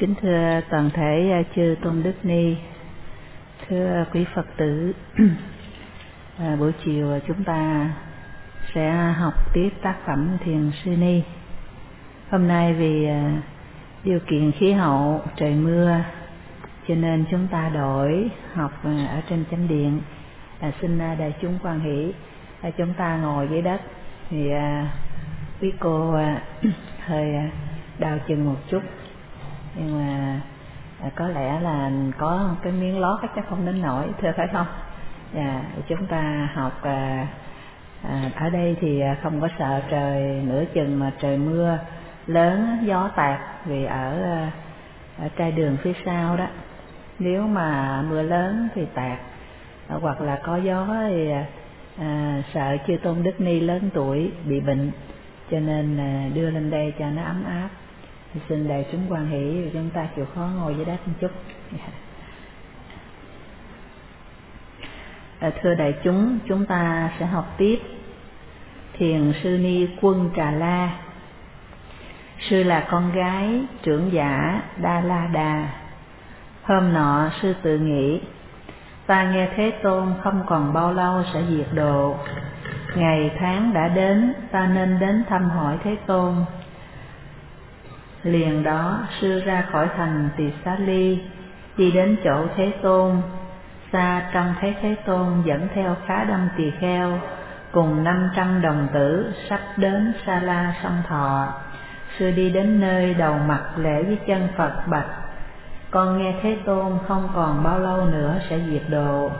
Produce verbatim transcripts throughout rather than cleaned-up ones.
Kính thưa toàn thể chư Tôn Đức Ni, thưa quý Phật tử, à, buổi chiều chúng ta sẽ học tiếp tác phẩm Thiền Sư Ni. Hôm nay vì à, điều kiện khí hậu trời mưa cho nên chúng ta đổi học à, ở trên chánh điện. À, xin à, đại chúng hoan hỷ, à, chúng ta ngồi dưới đất thì à, quý cô à, hơi à, đau chừng một chút, nhưng mà à, có lẽ là có cái miếng lót chắc không đến nổi, thưa phải không? Dạ, chúng ta học à, à, ở đây thì không có sợ trời nửa chừng mà trời mưa lớn gió tạt, vì ở, ở trai đường phía sau đó, nếu mà mưa lớn thì tạt, hoặc là có gió thì à, sợ chư Tôn Đức Ni lớn tuổi bị bệnh, cho nên à, đưa lên đây cho nó ấm áp. Xin đại chúng hoan hỷ, chúng ta chịu khó ngồi dưới đất một chút. À, thưa đại chúng, chúng ta sẽ học tiếp Thiền Sư Ni Quân Trà La. Sư là con gái trưởng giả Đa La Đà. Hôm nọ sư tự nghĩ, ta nghe Thế Tôn không còn bao lâu sẽ diệt độ, ngày tháng đã đến, ta nên đến thăm hỏi Thế Tôn. Liền đó sư ra khỏi thành Tỳ Xá Ly, đi đến chỗ Thế Tôn. Xa trông thấy Thế Tôn dẫn theo khá đông tỳ kheo cùng năm trăm đồng tử sắp đến Sa La Sông Thọ. Sư đi đến nơi, đầu mặt lễ với chân Phật bạch, con nghe Thế Tôn không còn bao lâu nữa sẽ diệt độ.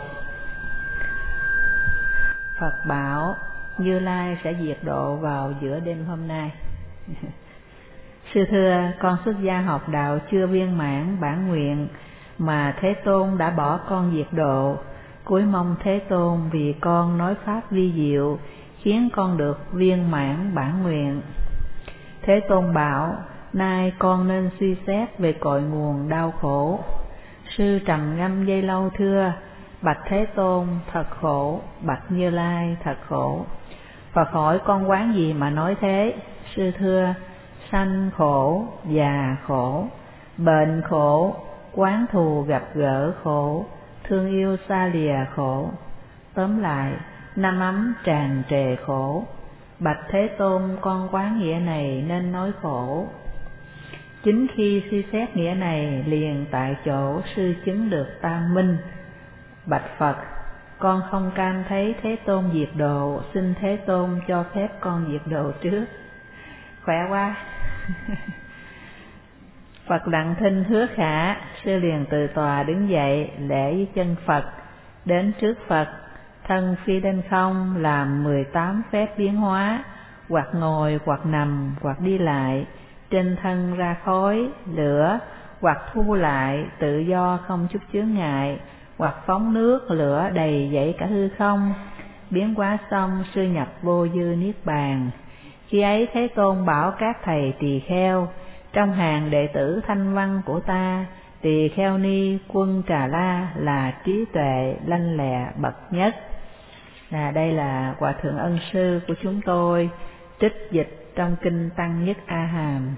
Phật bảo Như Lai sẽ diệt độ vào giữa đêm hôm nay. Sư thưa, con xuất gia học đạo chưa viên mãn bản nguyện mà Thế Tôn đã bỏ con diệt độ. Cúi mong Thế Tôn vì con nói pháp vi diệu khiến con được viên mãn bản nguyện. Thế Tôn bảo, nay con nên suy xét về cội nguồn đau khổ. Sư trầm ngâm giây lâu thưa, bạch Thế Tôn thật khổ, bạch Như Lai thật khổ. Phật hỏi con quán gì mà nói thế? Sư thưa, sanh khổ, già khổ, bệnh khổ, quán thù gặp gỡ khổ, thương yêu xa lìa khổ. Tóm lại, năm ấm tràn trề khổ. Bạch Thế Tôn, con quán nghĩa này nên nói khổ. Chính khi suy xét nghĩa này, liền tại chỗ sư chứng được tam minh. Bạch Phật, con không cam thấy Thế Tôn diệt độ, xin Thế Tôn cho phép con diệt độ trước. Khỏe quá. Phật lặng thinh hứa khả, sư liền từ tòa đứng dậy lễ với chân Phật, đến trước Phật, thân phi lên không, làm mười tám phép biến hóa, hoặc ngồi, hoặc nằm, hoặc đi lại, trên thân ra khói, lửa, hoặc thu lại, tự do không chút chướng ngại, hoặc phóng nước, lửa đầy dẫy cả hư không. Biến hóa xong, sư nhập vô dư niết bàn. Khi ấy Thế Tôn bảo các thầy tỳ kheo, trong hàng đệ tử thanh văn của ta, tỳ kheo ni Quân Trà La là trí tuệ lanh lẹ bậc nhất. À, đây là Hòa Thượng Ân Sư của chúng tôi trích dịch trong kinh Tăng Nhất A Hàm.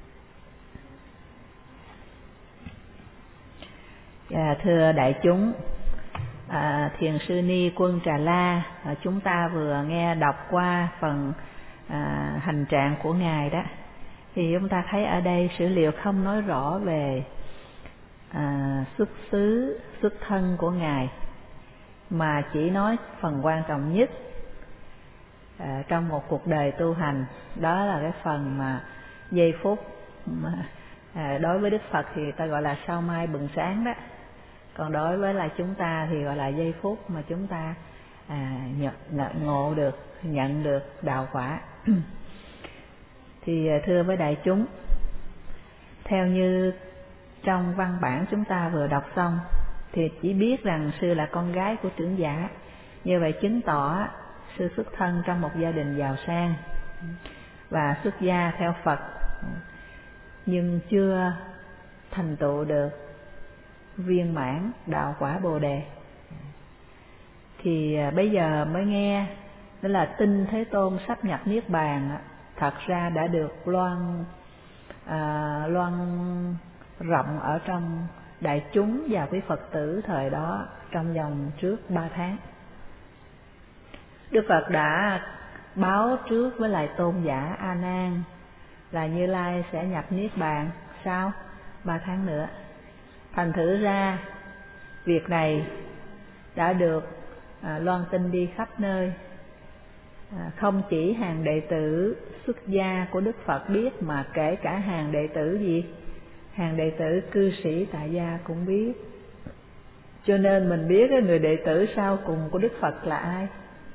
À, thưa đại chúng, à, Thiền Sư Ni Quân Trà La, à, chúng ta vừa nghe đọc qua phần à, hành trạng của Ngài đó, thì chúng ta thấy ở đây sử liệu không nói rõ về à, xuất xứ, xuất thân của Ngài, mà chỉ nói phần quan trọng nhất à, trong một cuộc đời tu hành, đó là cái phần mà giây phút mà, à, đối với Đức Phật thì ta gọi là sao mai bừng sáng đó, còn đối với là chúng ta thì gọi là giây phút mà chúng ta à, nhận, ngộ được, nhận được đạo quả. Thì thưa với đại chúng, theo như trong văn bản chúng ta vừa đọc xong, thì chỉ biết rằng sư là con gái của trưởng giả, như vậy chứng tỏ sư xuất thân trong một gia đình giàu sang và xuất gia theo Phật, nhưng chưa thành tựu được viên mãn đạo quả Bồ Đề. Thì bây giờ mới nghe đó là tin Thế Tôn sắp nhập niết bàn, thật ra đã được loan à, loan rộng ở trong đại chúng và quý Phật tử thời đó trong vòng trước ba tháng. Đức Phật đã báo trước với lại tôn giả A Nan là Như Lai sẽ nhập niết bàn sau ba tháng nữa. Thành thử ra việc này đã được à, loan tin đi khắp nơi, à, không chỉ hàng đệ tử xuất gia của Đức Phật biết, mà kể cả hàng đệ tử gì, hàng đệ tử cư sĩ tại gia cũng biết. Cho nên mình biết cái người đệ tử sau cùng của Đức Phật là ai.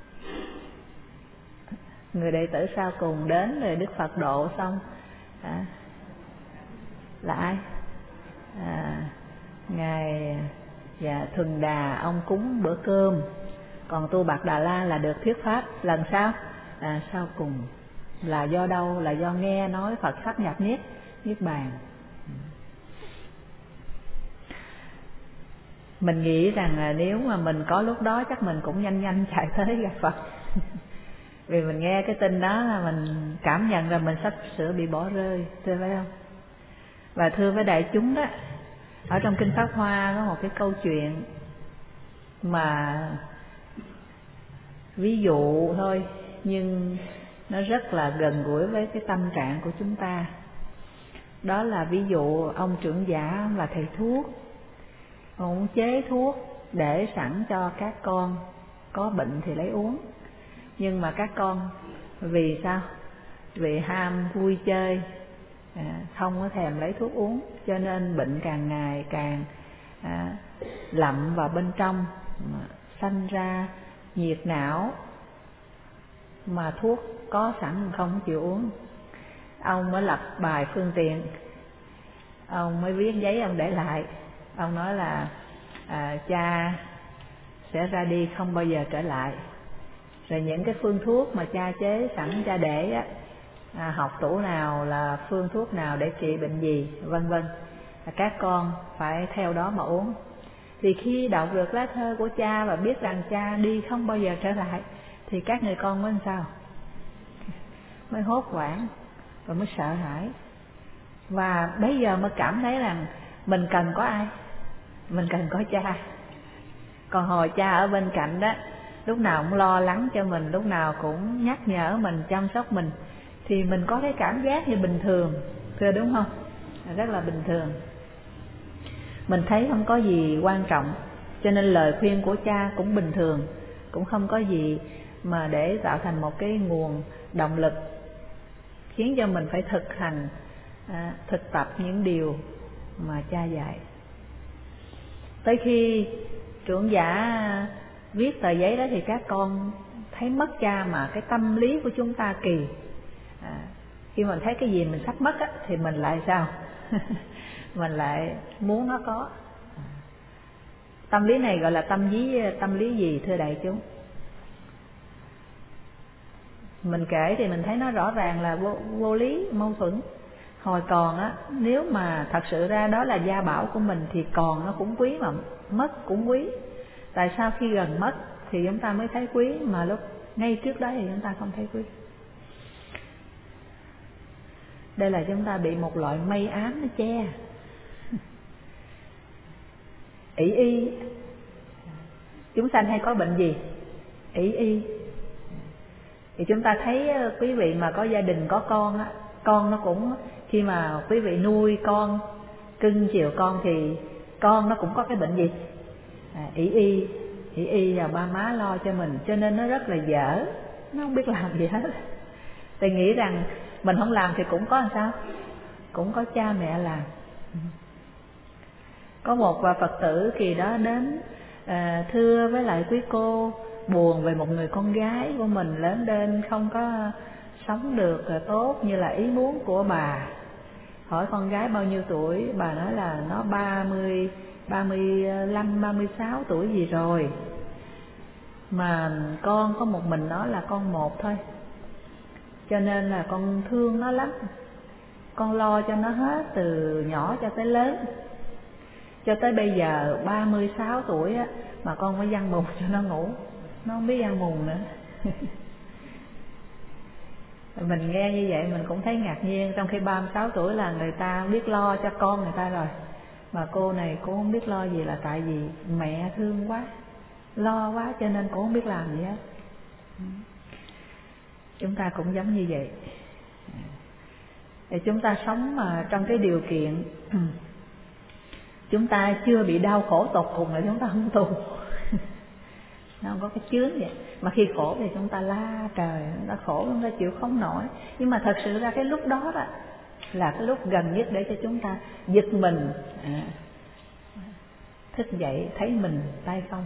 Người đệ tử sau cùng đến rồi Đức Phật độ xong à, là ai? À, Ngài và Thuần Đà, ông cúng bữa cơm. Còn Tu Bạc Đà La là được thuyết pháp lần sau, à, sau cùng. Là do đâu? Là do nghe nói Phật sắp nhập niết niết bàn. Mình nghĩ rằng là nếu mà mình có lúc đó chắc mình cũng nhanh nhanh chạy tới gặp Phật. Vì mình nghe cái tin đó là mình cảm nhận là mình sắp sửa bị bỏ rơi, thưa phải không? Và thưa với đại chúng đó, ở trong Kinh Pháp Hoa có một cái câu chuyện mà ví dụ thôi, nhưng nó rất là gần gũi với cái tâm trạng của chúng ta. Đó là ví dụ ông trưởng giả, ông là thầy thuốc, ông chế thuốc để sẵn cho các con có bệnh thì lấy uống. Nhưng mà các con vì sao? Vì ham vui chơi, à, không có thèm lấy thuốc uống, cho nên bệnh càng ngày càng à, lậm vào bên trong, sanh ra nhiệt não, mà thuốc có sẵn không chịu uống. Ông mới lập bài phương tiện, ông mới viết giấy ông để lại. Ông nói là à, cha sẽ ra đi không bao giờ trở lại. Rồi những cái phương thuốc mà cha chế sẵn cha để á, à, học tủ nào là phương thuốc nào để trị bệnh gì, vân vân, các con phải theo đó mà uống. Thì khi đọc được lá thơ của cha và biết rằng cha đi không bao giờ trở lại, thì các người con mới làm sao? Mới hốt hoảng và mới sợ hãi. Và bây giờ mới cảm thấy rằng mình cần có ai? Mình cần có cha. Còn hồi cha ở bên cạnh đó, lúc nào cũng lo lắng cho mình, lúc nào cũng nhắc nhở mình, chăm sóc mình, thì mình có cái cảm giác như bình thường, thưa đúng không? Rất là bình thường. Mình thấy không có gì quan trọng, cho nên lời khuyên của cha cũng bình thường, cũng không có gì mà để tạo thành một cái nguồn động lực khiến cho mình phải thực hành, à, thực tập những điều mà cha dạy. Tới khi trưởng giả viết tờ giấy đó thì các con thấy mất cha, mà cái tâm lý của chúng ta kỳ, à, khi mình thấy cái gì mình sắp mất á, thì mình lại sao? Mình lại muốn nó có. Tâm lý này gọi là tâm lý tâm lý gì thưa đại chúng? Mình kể thì mình thấy nó rõ ràng là vô, vô lý, mâu thuẫn. Hồi còn á, nếu mà thật sự ra đó là gia bảo của mình thì còn nó cũng quý, mà mất cũng quý. Tại sao khi gần mất thì chúng ta mới thấy quý, mà lúc ngay trước đó thì chúng ta không thấy quý? Đây là chúng ta bị một loại mây ám nó che. ỷ y. Chúng sanh hay có bệnh gì? ỷ y. Thì chúng ta thấy quý vị mà có gia đình có con á, con nó cũng, khi mà quý vị nuôi con, cưng chiều con thì con nó cũng có cái bệnh gì? À, ỷ y. ỷ y là ba má lo cho mình, cho nên nó rất là dở, nó không biết làm gì hết. Thì nghĩ rằng mình không làm thì cũng có làm sao? Cũng có cha mẹ làm. Có một Phật tử kỳ đó đến à, thưa với lại quý cô, buồn về một người con gái của mình lớn lên không có sống được tốt như là ý muốn của bà. Hỏi con gái bao nhiêu tuổi, bà nói là nó ba mươi, ba mươi lăm, ba mươi sáu tuổi gì rồi, mà con có một mình nó là con một thôi, cho nên là con thương nó lắm, con lo cho nó hết từ nhỏ cho tới lớn. Cho tới bây giờ ba mươi sáu tuổi á, mà con phải giăng mùng cho nó ngủ, nó không biết giăng mùng nữa. Mình nghe như vậy mình cũng thấy ngạc nhiên, trong khi ba mươi sáu tuổi là người ta biết lo cho con người ta rồi, mà cô này cô không biết lo gì là tại vì mẹ thương quá, lo quá cho nên cô không biết làm gì hết. Chúng ta cũng giống như vậy. Thì chúng ta sống mà trong cái điều kiện chúng ta chưa bị đau khổ tột cùng là chúng ta không tu. Nó không có cái chướng vậy. Mà khi khổ thì chúng ta la trời, chúng ta khổ, chúng ta chịu không nổi. Nhưng mà thật sự ra cái lúc đó đó là cái lúc gần nhất để cho chúng ta giật mình, à, thức dậy thấy mình tay không.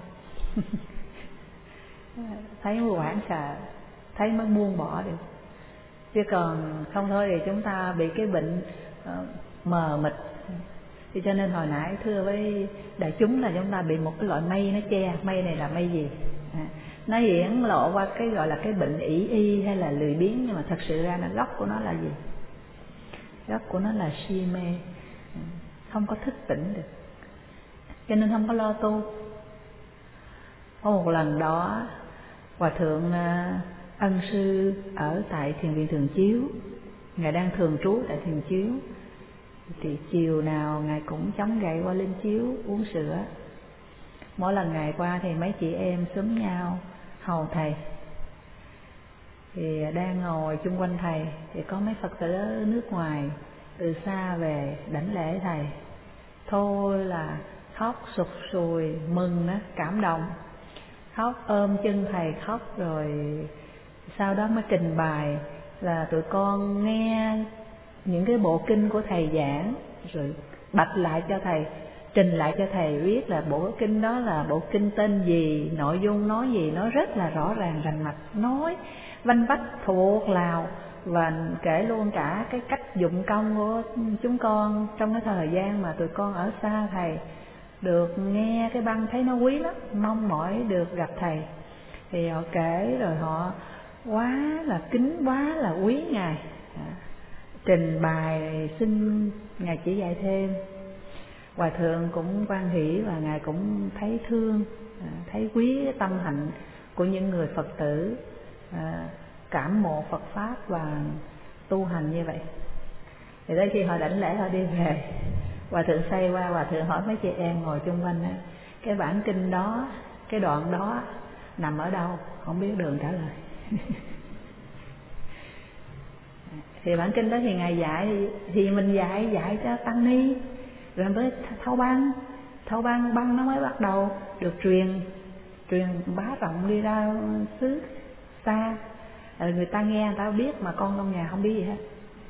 Thấy mới hoảng sợ, thấy mới buông bỏ được. Chứ còn không thôi thì chúng ta bị cái bệnh uh, mờ mịt. Thì cho nên hồi nãy thưa với đại chúng là chúng ta bị một cái loại mây nó che. Mây này là mây gì? À, nó hiển lộ qua cái gọi là cái bệnh ỷ y hay là lười biếng, nhưng mà thật sự ra là gốc của nó là gì? Gốc của nó là si mê, không có thức tỉnh được, cho nên không có lo tu. Có một lần đó Hòa thượng Ân Sư ở tại Thiền viện Thường Chiếu, ngài đang thường trú tại Thiền Chiếu, thì chiều nào ngài cũng chống gậy qua lên chiếu uống sữa. Mỗi lần ngài qua thì mấy chị em xúm nhau hầu thầy. Thì đang ngồi chung quanh thầy thì có mấy Phật tử ở nước ngoài từ xa về đảnh lễ thầy. Thôi là khóc sụt sùi, mừng đó, cảm động, khóc ôm chân thầy khóc. Rồi sau đó mới trình bày là tụi con nghe những cái bộ kinh của thầy giảng, rồi bạch lại cho thầy, trình lại cho thầy biết là bộ kinh đó là bộ kinh tên gì, nội dung nói gì, nó rất là rõ ràng rành mạch, nói vanh vách thuộc lào, và kể luôn cả cái cách dụng công của chúng con trong cái thời gian mà tụi con ở xa thầy, được nghe cái băng thấy nó quý lắm, mong mỏi được gặp thầy. Thì họ kể rồi họ quá là kính, quá là quý ngài, trình bày xin ngài chỉ dạy thêm. Hòa thượng cũng quan hỷ và ngài cũng thấy thương, thấy quý cái tâm hạnh của những người Phật tử cảm mộ Phật pháp và tu hành như vậy. Thì tới khi họ đảnh lễ họ đi về, Hòa thượng xoay qua, Hòa thượng hỏi mấy chị em ngồi chung quanh đó, cái bản kinh đó, cái đoạn đó nằm ở đâu? Không biết đường trả lời. Thì bản kinh đó thì ngài dạy thì, thì mình dạy dạy cho tăng ni, rồi mới thâu băng, thâu băng băng nó mới bắt đầu được truyền truyền bá rộng đi ra xứ xa. Rồi người ta nghe, người ta biết, mà con trong nhà không biết gì hết.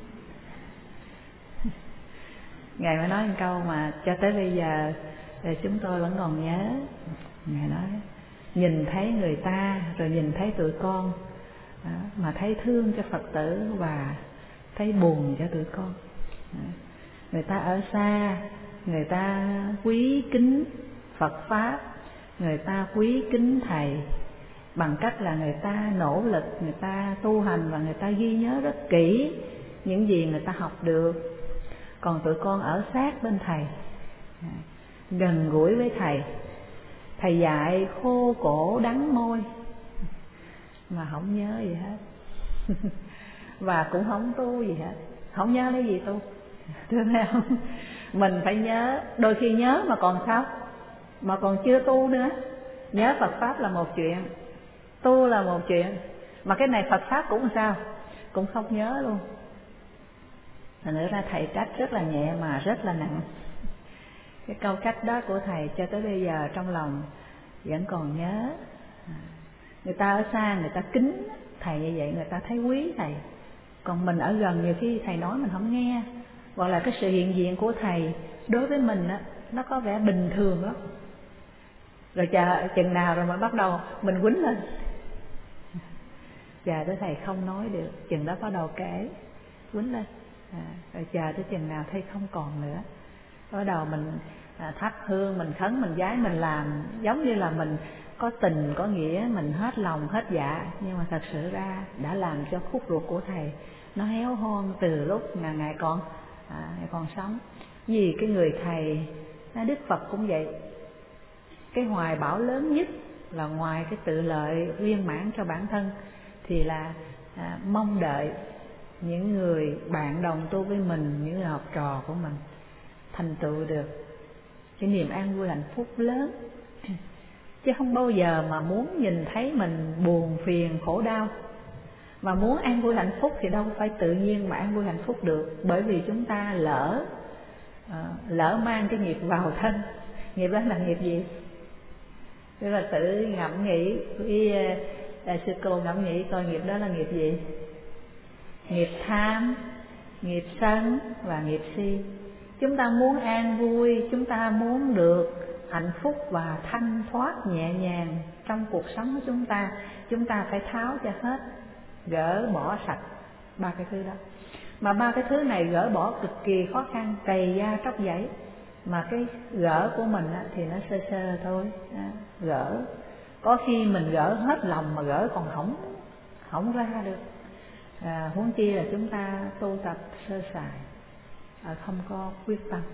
Ngài mới nói một câu mà cho tới bây giờ chúng tôi vẫn còn nhớ. Ngài nói nhìn thấy người ta rồi nhìn thấy tụi con đó, mà thấy thương cho Phật tử và thấy buồn cho tụi con. Đó. Người ta ở xa, người ta quý kính Phật pháp, người ta quý kính thầy bằng cách là người ta nỗ lực, người ta tu hành và người ta ghi nhớ rất kỹ những gì người ta học được. Còn tụi con ở sát bên thầy, gần gũi với thầy, thầy dạy khô cổ đắng môi mà không nhớ gì hết. Và cũng không tu gì hết, không nhớ lấy gì tu. Thưa thấy không? Mình phải nhớ, đôi khi nhớ mà còn sao, mà còn chưa tu nữa. Nhớ Phật pháp là một chuyện, tu là một chuyện, mà cái này Phật pháp cũng sao, cũng không nhớ luôn. Thành nữa ra thầy trách rất là nhẹ mà rất là nặng. Cái câu trách đó của thầy cho tới bây giờ trong lòng vẫn còn nhớ. Người ta ở xa người ta kính thầy như vậy, người ta thấy quý thầy. Còn mình ở gần nhiều khi thầy nói mình không nghe, hoặc là cái sự hiện diện của thầy đối với mình á, nó có vẻ bình thường lắm. Rồi chờ chừng nào rồi mới bắt đầu mình quýnh lên, chờ tới thầy không nói được, chừng đó bắt đầu kể quýnh lên. À, rồi chờ tới chừng nào thầy không còn nữa, bắt đầu mình à, thắp hương, mình khấn, mình vái, mình làm giống như là mình có tình có nghĩa, mình hết lòng hết dạ. Nhưng mà thật sự ra đã làm cho khúc ruột của thầy nó héo hon từ lúc mà ngài còn à, ngài còn sống. Vì cái người thầy Đức Phật cũng vậy, cái hoài bão lớn nhất là ngoài cái tự lợi viên mãn cho bản thân thì là à, mong đợi những người bạn đồng tu với mình, những người học trò của mình thành tựu được cái niềm an vui hạnh phúc lớn, chứ không bao giờ mà muốn nhìn thấy mình buồn phiền khổ đau. Mà muốn an vui hạnh phúc thì đâu phải tự nhiên mà an vui hạnh phúc được, bởi vì chúng ta lỡ à, lỡ mang cái nghiệp vào thân. Nghiệp đó là nghiệp gì? Tức là tự ngẫm nghĩ với đại sư cô ngẫm nghĩ coi nghiệp đó là nghiệp gì? Nghiệp tham, nghiệp sân và nghiệp si. Chúng ta muốn an vui, chúng ta muốn được hạnh phúc và thanh thoát nhẹ nhàng trong cuộc sống của chúng ta, chúng ta phải tháo cho hết, gỡ bỏ sạch ba cái thứ đó. Mà ba cái thứ này gỡ bỏ cực kỳ khó khăn, cày da tróc dãy. Mà cái gỡ của mình á, thì nó sơ sơ thôi, à, gỡ. Có khi mình gỡ hết lòng mà gỡ còn không không ra được. À, huống chi là chúng ta tu tập sơ sài, à, không có quyết tâm.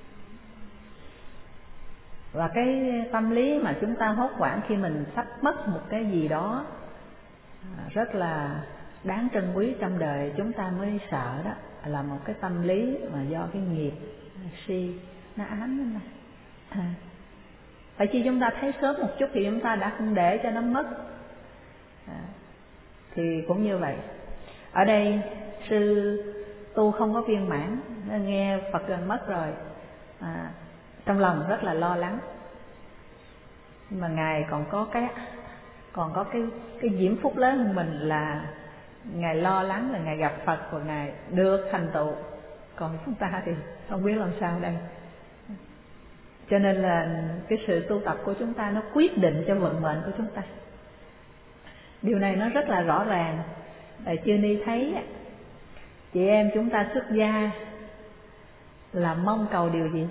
Và cái tâm lý mà chúng ta hốt hoảng khi mình sắp mất một cái gì đó à, rất là đáng trân quý trong đời, chúng ta mới sợ đó, là một cái tâm lý mà do cái nghiệp si nó ám lên này. À, phải chi chúng ta thấy sớm một chút thì chúng ta đã không để cho nó mất. À, thì cũng như vậy. Ở đây sư tu không có viên mãn, nghe Phật gần mất rồi, à, trong lòng rất là lo lắng. Nhưng mà Ngài còn có cái còn có cái cái diễm phúc lớn hơn mình là Ngài lo lắng là Ngài gặp Phật và Ngài được thành tựu. Còn chúng ta thì không biết làm sao đây. Cho nên là cái sự tu tập của chúng ta nó quyết định cho vận mệnh của chúng ta. Điều này nó rất là rõ ràng. Chư Ni thấy chị em chúng ta xuất gia là mong cầu điều gì?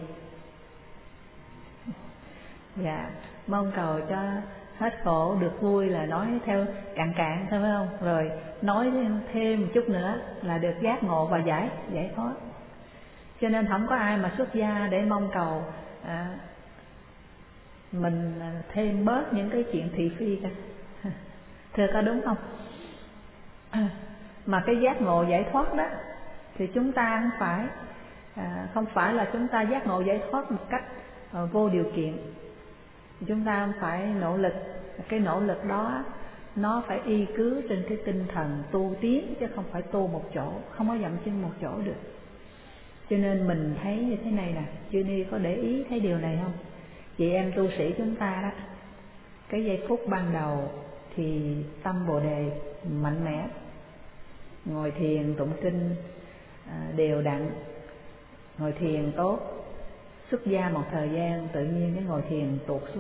Dạ, mong cầu cho hết khổ được vui, là nói theo cạn cạn thôi phải không? Rồi nói thêm một chút nữa là được giác ngộ và giải giải thoát. Cho nên không có ai mà xuất gia để mong cầu à, mình thêm bớt những cái chuyện thị phi cả. Thưa có đúng không? Mà cái giác ngộ giải thoát đó thì chúng ta không phải à, không phải là chúng ta giác ngộ giải thoát một cách à, vô điều kiện. Chúng ta phải nỗ lực. Cái nỗ lực đó nó phải y cứ trên cái tinh thần tu tiến, chứ không phải tu một chỗ, không có dậm chân một chỗ được. Cho nên mình thấy như thế này nè, Chư Ni có để ý thấy điều này không? Chị em tu sĩ chúng ta đó, cái giây phút ban đầu thì tâm Bồ Đề mạnh mẽ, ngồi thiền tụng kinh đều đặn, ngồi thiền tốt. Xuất gia một thời gian tự nhiên cái ngồi thiền tuột xuống.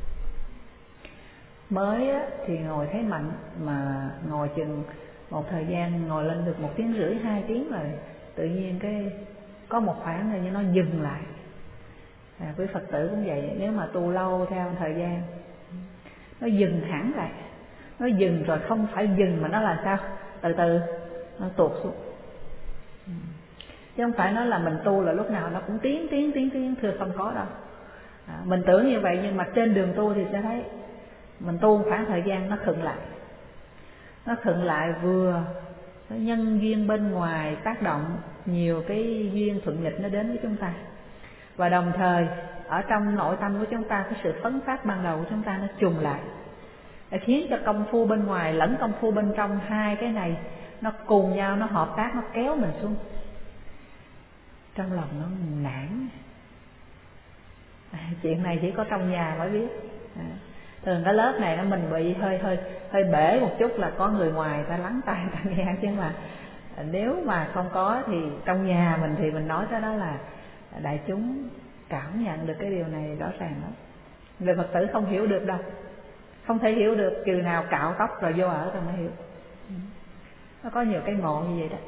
Mới thì ngồi thấy mạnh, mà ngồi chừng một thời gian ngồi lên được một tiếng rưỡi hai tiếng rồi, tự nhiên cái có một khoảng rồi nó dừng lại. À, với Phật tử cũng vậy, nếu mà tu lâu theo thời gian nó dừng hẳn lại. Nó dừng rồi không phải dừng mà nó là sao? Từ từ nó tuột xuống. Chứ không phải nói là mình tu là lúc nào nó cũng tiến tiến tiến tiến, thưa không có đâu. À, mình tưởng như vậy nhưng mà trên đường tu thì sẽ thấy mình tu khoảng thời gian nó khựng lại. Nó khựng lại vừa cái nhân duyên bên ngoài tác động, nhiều cái duyên thuận nghịch nó đến với chúng ta. Và đồng thời ở trong nội tâm của chúng ta, cái sự phấn phát ban đầu của chúng ta nó trùng lại, để khiến cho công phu bên ngoài lẫn công phu bên trong, hai cái này nó cùng nhau, nó hợp tác, nó kéo mình xuống. Trong lòng nó nản. À, chuyện này chỉ có trong nhà mới biết. À, thường cái lớp này nó mình bị hơi hơi hơi bể một chút là có người ngoài ta lắng tai ta nghe, chứ mà nếu mà không có thì trong nhà mình thì mình nói cái đó là đại chúng cảm nhận được cái điều này rõ ràng lắm. Người Phật tử không hiểu được đâu, không thể hiểu được, trừ nào cạo tóc rồi vô ở rồi mới hiểu. Nó có nhiều cái ngộ như vậy đó.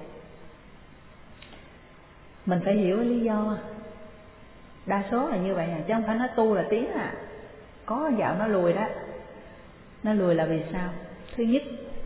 Mình phải hiểu cái lý do. Đa số là như vậy à, chứ không phải nó tu là tiến à. Có dạo nó lùi đó. Nó lùi là vì sao? Thứ nhất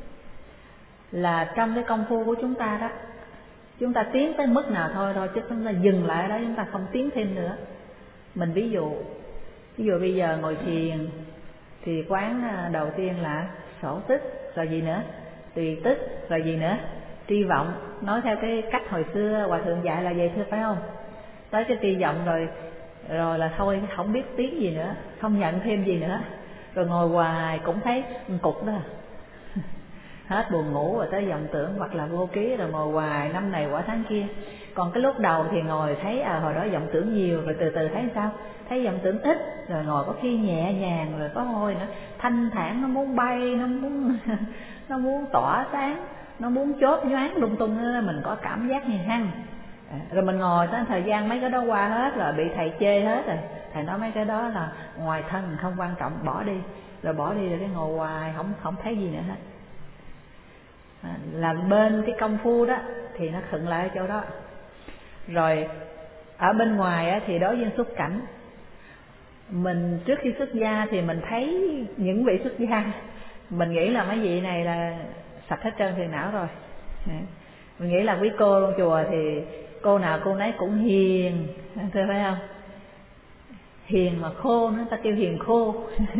là trong cái công phu của chúng ta đó, chúng ta tiến tới mức nào thôi thôi, chứ chúng ta dừng lại đó, chúng ta không tiến thêm nữa. Mình ví dụ, ví dụ bây giờ ngồi thiền thì quán đầu tiên là sổ tích, rồi gì nữa? tùy tức, rồi gì nữa, tri vọng. Nói theo cái cách hồi xưa Hòa Thượng dạy là vậy thưa, phải không? Tới cái tri vọng rồi rồi là thôi, không biết tiếng gì nữa, không nhận thêm gì nữa, rồi ngồi hoài cũng thấy một cục đó. Hết buồn ngủ rồi tới vọng tưởng hoặc là vô ký, rồi ngồi hoài năm này quả tháng kia. Còn cái lúc đầu thì ngồi thấy à hồi đó vọng tưởng nhiều, rồi từ từ thấy sao, thấy vọng tưởng ít, rồi ngồi có khi nhẹ nhàng, rồi có hồi nữa thanh thản, nó muốn bay, nó muốn nó muốn tỏa sáng, nó muốn chốt nhoáng lung tung, mình có cảm giác như hăng. À, rồi mình ngồi tới thời gian mấy cái đó qua hết rồi, bị thầy chê hết rồi, thầy nói mấy cái đó là ngoài thân không quan trọng, bỏ đi. Rồi bỏ đi rồi cái ngồi hoài không không thấy gì nữa hết. À, là bên cái công phu đó thì nó khựng lại ở chỗ đó. Rồi ở bên ngoài á, thì đối với xuất cảnh, mình trước khi xuất gia thì mình thấy những vị xuất gia, mình nghĩ là mấy vị này là sạch hết trơn phiền não rồi. Mình nghĩ là quý cô trong chùa thì cô nào cô nấy cũng hiền, thưa phải không? Hiền mà khô nữa, ta kêu hiền khô.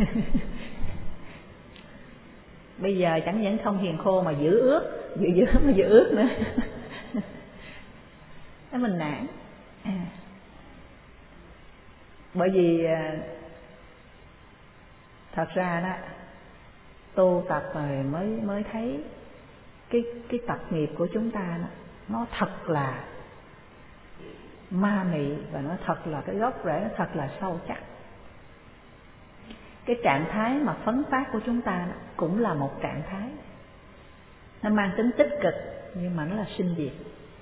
Bây giờ chẳng những không hiền khô mà giữ ước, giữ giữ mà giữ ước nữa. Thế mình nản. À. Bởi vì thật ra đó, tu tập rồi mới mới thấy cái cái tập nghiệp của chúng ta đó, nó thật là ma mị, và nó thật là cái gốc rễ, nó thật là sâu chắc. Cái trạng thái mà phấn phát của chúng ta đó, cũng là một trạng thái, nó mang tính tích cực nhưng mà nó là sinh diệt,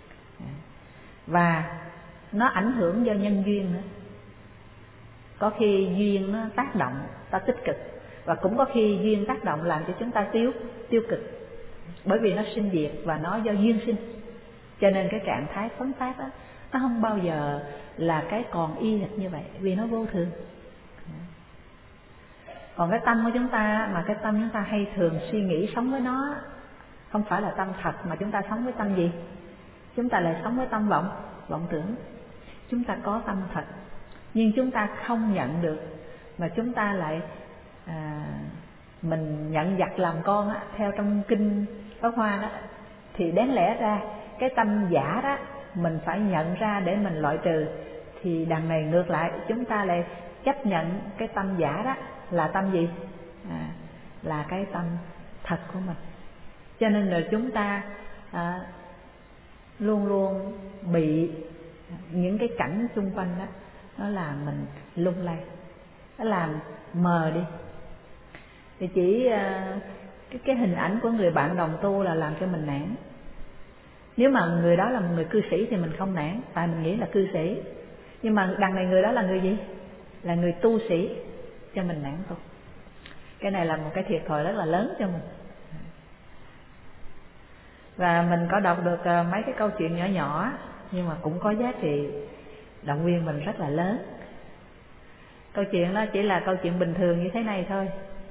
và nó ảnh hưởng do nhân duyên nữa. Có khi duyên nó tác động ta tích cực, và cũng có khi duyên tác động làm cho chúng ta tiêu tiêu cực, bởi vì nó sinh diệt và nó do duyên sinh. Cho nên cái trạng thái phấn phát đó, nó không bao giờ là cái còn y hệt như vậy, vì nó vô thường. Còn cái tâm của chúng ta, mà cái tâm chúng ta hay thường suy nghĩ sống với nó, không phải là tâm thật, mà chúng ta sống với tâm gì? Chúng ta lại sống với tâm vọng, vọng tưởng. Chúng ta có tâm thật, nhưng chúng ta không nhận được, mà chúng ta lại à, mình nhận giặc làm con á, theo trong kinh Pháp Hoa đó, thì đáng lẽ ra cái tâm giả đó mình phải nhận ra để mình loại trừ. Thì đằng này ngược lại, chúng ta lại chấp nhận cái tâm giả đó là tâm gì? À, là cái tâm thật của mình. Cho nên là chúng ta à, luôn luôn bị những cái cảnh xung quanh đó, nó làm mình lung lay, nó làm mờ đi. Thì chỉ à, cái, cái hình ảnh của người bạn đồng tu là làm cho mình nản. Nếu mà người đó là một người cư sĩ thì mình không nản, tại mình nghĩ là cư sĩ. Nhưng mà đằng này người đó là người gì? Là người tu sĩ, cho mình nản thôi. Cái này là một cái thiệt thòi rất là lớn cho mình. Và mình có đọc được mấy cái câu chuyện nhỏ nhỏ, nhưng mà cũng có giá trị động viên mình rất là lớn. Câu chuyện đó chỉ là câu chuyện bình thường như thế này thôi.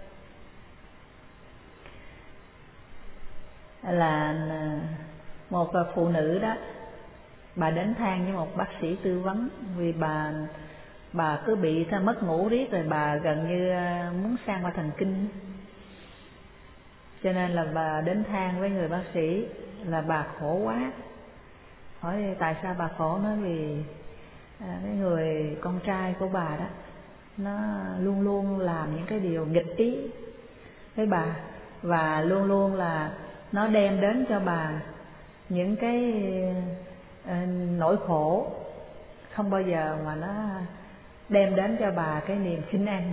Là một phụ nữ đó, bà đến than với một bác sĩ tư vấn, vì bà bà cứ bị mất ngủ riết, rồi bà gần như muốn sang qua thần kinh. Cho nên là bà đến than với người bác sĩ là bà khổ quá. Hỏi tại sao bà khổ? Nói vì à, cái người con trai của bà đó, nó luôn luôn làm những cái điều nghịch ý với bà, và luôn luôn là nó đem đến cho bà những cái uh, nỗi khổ, không bao giờ mà nó đem đến cho bà cái niềm khinh an.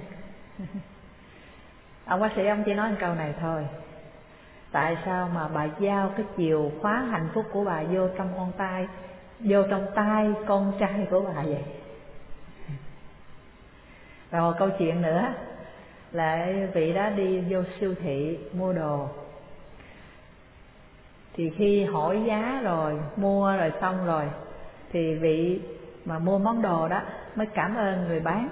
Ông bác sĩ ông chỉ nói một câu này thôi: tại sao mà bà giao cái chìa khóa hạnh phúc của bà vô trong con tay, vô trong tay con trai của bà vậy? Và một câu chuyện nữa là vị đó đi vô siêu thị mua đồ, thì khi hỏi giá rồi, mua rồi xong rồi, thì vị mà mua món đồ đó mới cảm ơn người bán.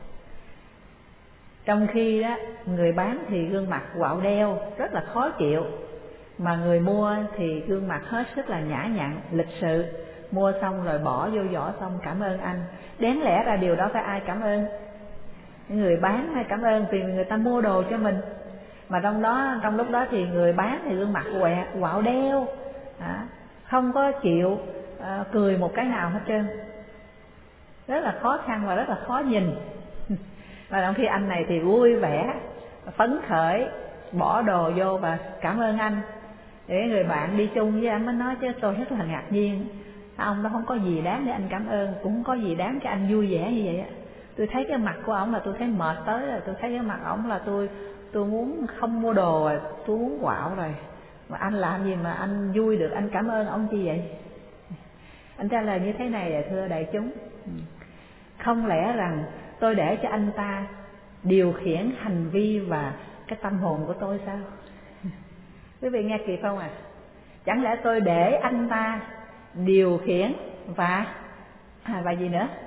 Trong khi đó người bán thì gương mặt quạo đeo rất là khó chịu, mà người mua thì gương mặt hết sức là nhã nhặn, lịch sự. Mua xong rồi bỏ vô giỏ xong cảm ơn anh. Đáng lẽ ra điều đó phải ai cảm ơn? Người bán hay cảm ơn, vì người ta mua đồ cho mình. Mà trong đó trong lúc đó thì người bán thì gương mặt quẹ quạo đeo, à, không có chịu à, cười một cái nào hết trơn, rất là khó khăn và rất là khó nhìn. Và trong khi anh này thì vui vẻ phấn khởi bỏ đồ vô và cảm ơn anh. Để người bạn đi chung với anh mới nói chứ tôi rất là ngạc nhiên, ông đó không có gì đáng để anh cảm ơn, cũng không có gì đáng cho anh vui vẻ như vậy á. Tôi thấy cái mặt của ổng là tôi thấy mệt tới rồi, tôi thấy cái mặt ổng là tôi tôi muốn không mua đồ rồi, tôi muốn quạo rồi. Mà anh làm gì mà anh vui được, anh cảm ơn ông chi vậy? Anh trả lời như thế này là thưa đại chúng, không lẽ rằng tôi để cho anh ta điều khiển hành vi và cái tâm hồn của tôi sao? Quý vị nghe kịp không à? Chẳng lẽ tôi để anh ta điều khiển và à, và gì nữa?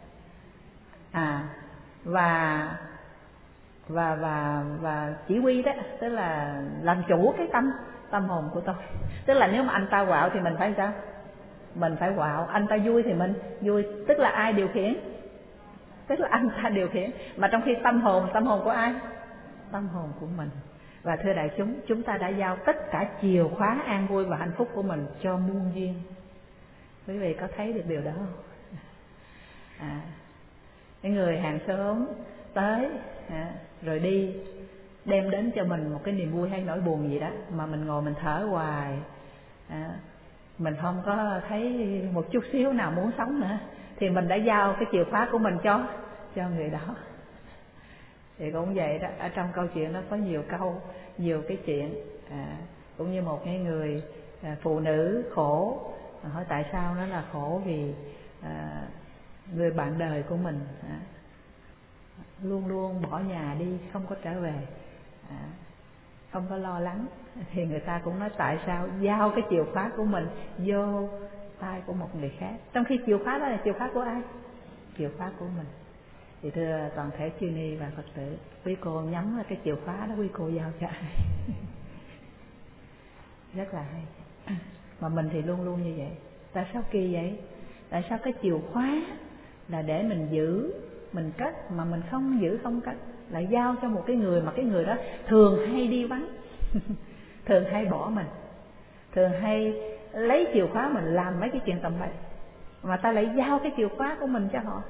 À và và và và chỉ huy đó, tức là làm chủ cái tâm tâm hồn của tôi. Tức là nếu mà anh ta quạo thì mình phải sao? Mình phải quạo. Anh ta vui thì mình vui. Tức là ai điều khiển? Tức là anh ta điều khiển. Mà trong khi tâm hồn, tâm hồn của ai? Tâm hồn của mình. Và thưa đại chúng, chúng ta đã giao tất cả chìa khóa an vui và hạnh phúc của mình cho muôn duyên. Quý vị có thấy được điều đó không? À, cái người hàng xóm tới à, rồi đi đem đến cho mình một cái niềm vui hay nỗi buồn gì đó, mà mình ngồi mình thở hoài, à, mình không có thấy một chút xíu nào muốn sống nữa, thì mình đã giao cái chìa khóa của mình cho cho người đó. Thì cũng vậy đó, ở trong câu chuyện nó có nhiều câu, nhiều cái chuyện, à, cũng như một cái người à, phụ nữ khổ, à, hỏi tại sao nó là khổ, vì à, người bạn đời của mình à, luôn luôn bỏ nhà đi, không có trở về, à, không có lo lắng. Thì người ta cũng nói tại sao giao cái chìa khóa của mình vô tay của một người khác, trong khi chìa khóa đó là chìa khóa của ai? Chìa khóa của mình. Thì thưa toàn thể chư ni và Phật tử, quý cô nhắm là cái chìa khóa đó quý cô giao cho ai? Rất là hay. Mà mình thì luôn luôn như vậy. Tại sao kỳ vậy? Tại sao cái chìa khóa là để mình giữ, mình cất, mà mình không giữ không cất, lại giao cho một cái người mà cái người đó thường hay đi vắng, thường hay bỏ mình, thường hay lấy chìa khóa mình làm mấy cái chuyện tầm bậy, mà ta lại giao cái chìa khóa của mình cho họ.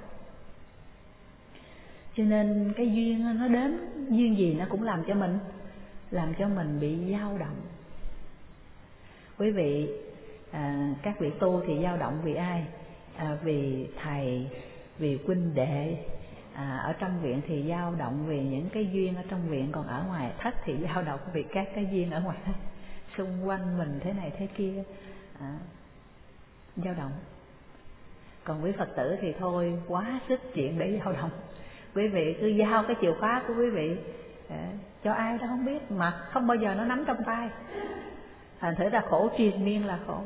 Cho nên cái duyên nó đến, duyên gì nó cũng làm cho mình làm cho mình bị dao động. Quý vị, à, các vị tu thì dao động vì ai? À, vì thầy, vì huynh đệ. À, ở trong viện thì dao động vì những cái duyên ở trong viện, còn ở ngoài thất thì dao động vì các cái duyên ở ngoài thất, xung quanh mình thế này thế kia, à, dao động. Còn quý Phật tử thì thôi, quá sức chuyện để dao động. Quý vị cứ giao cái chìa khóa của quý vị à, cho ai đó không biết, mà không bao giờ nó nắm trong tay. Thành thử ra khổ triền miên là khổ.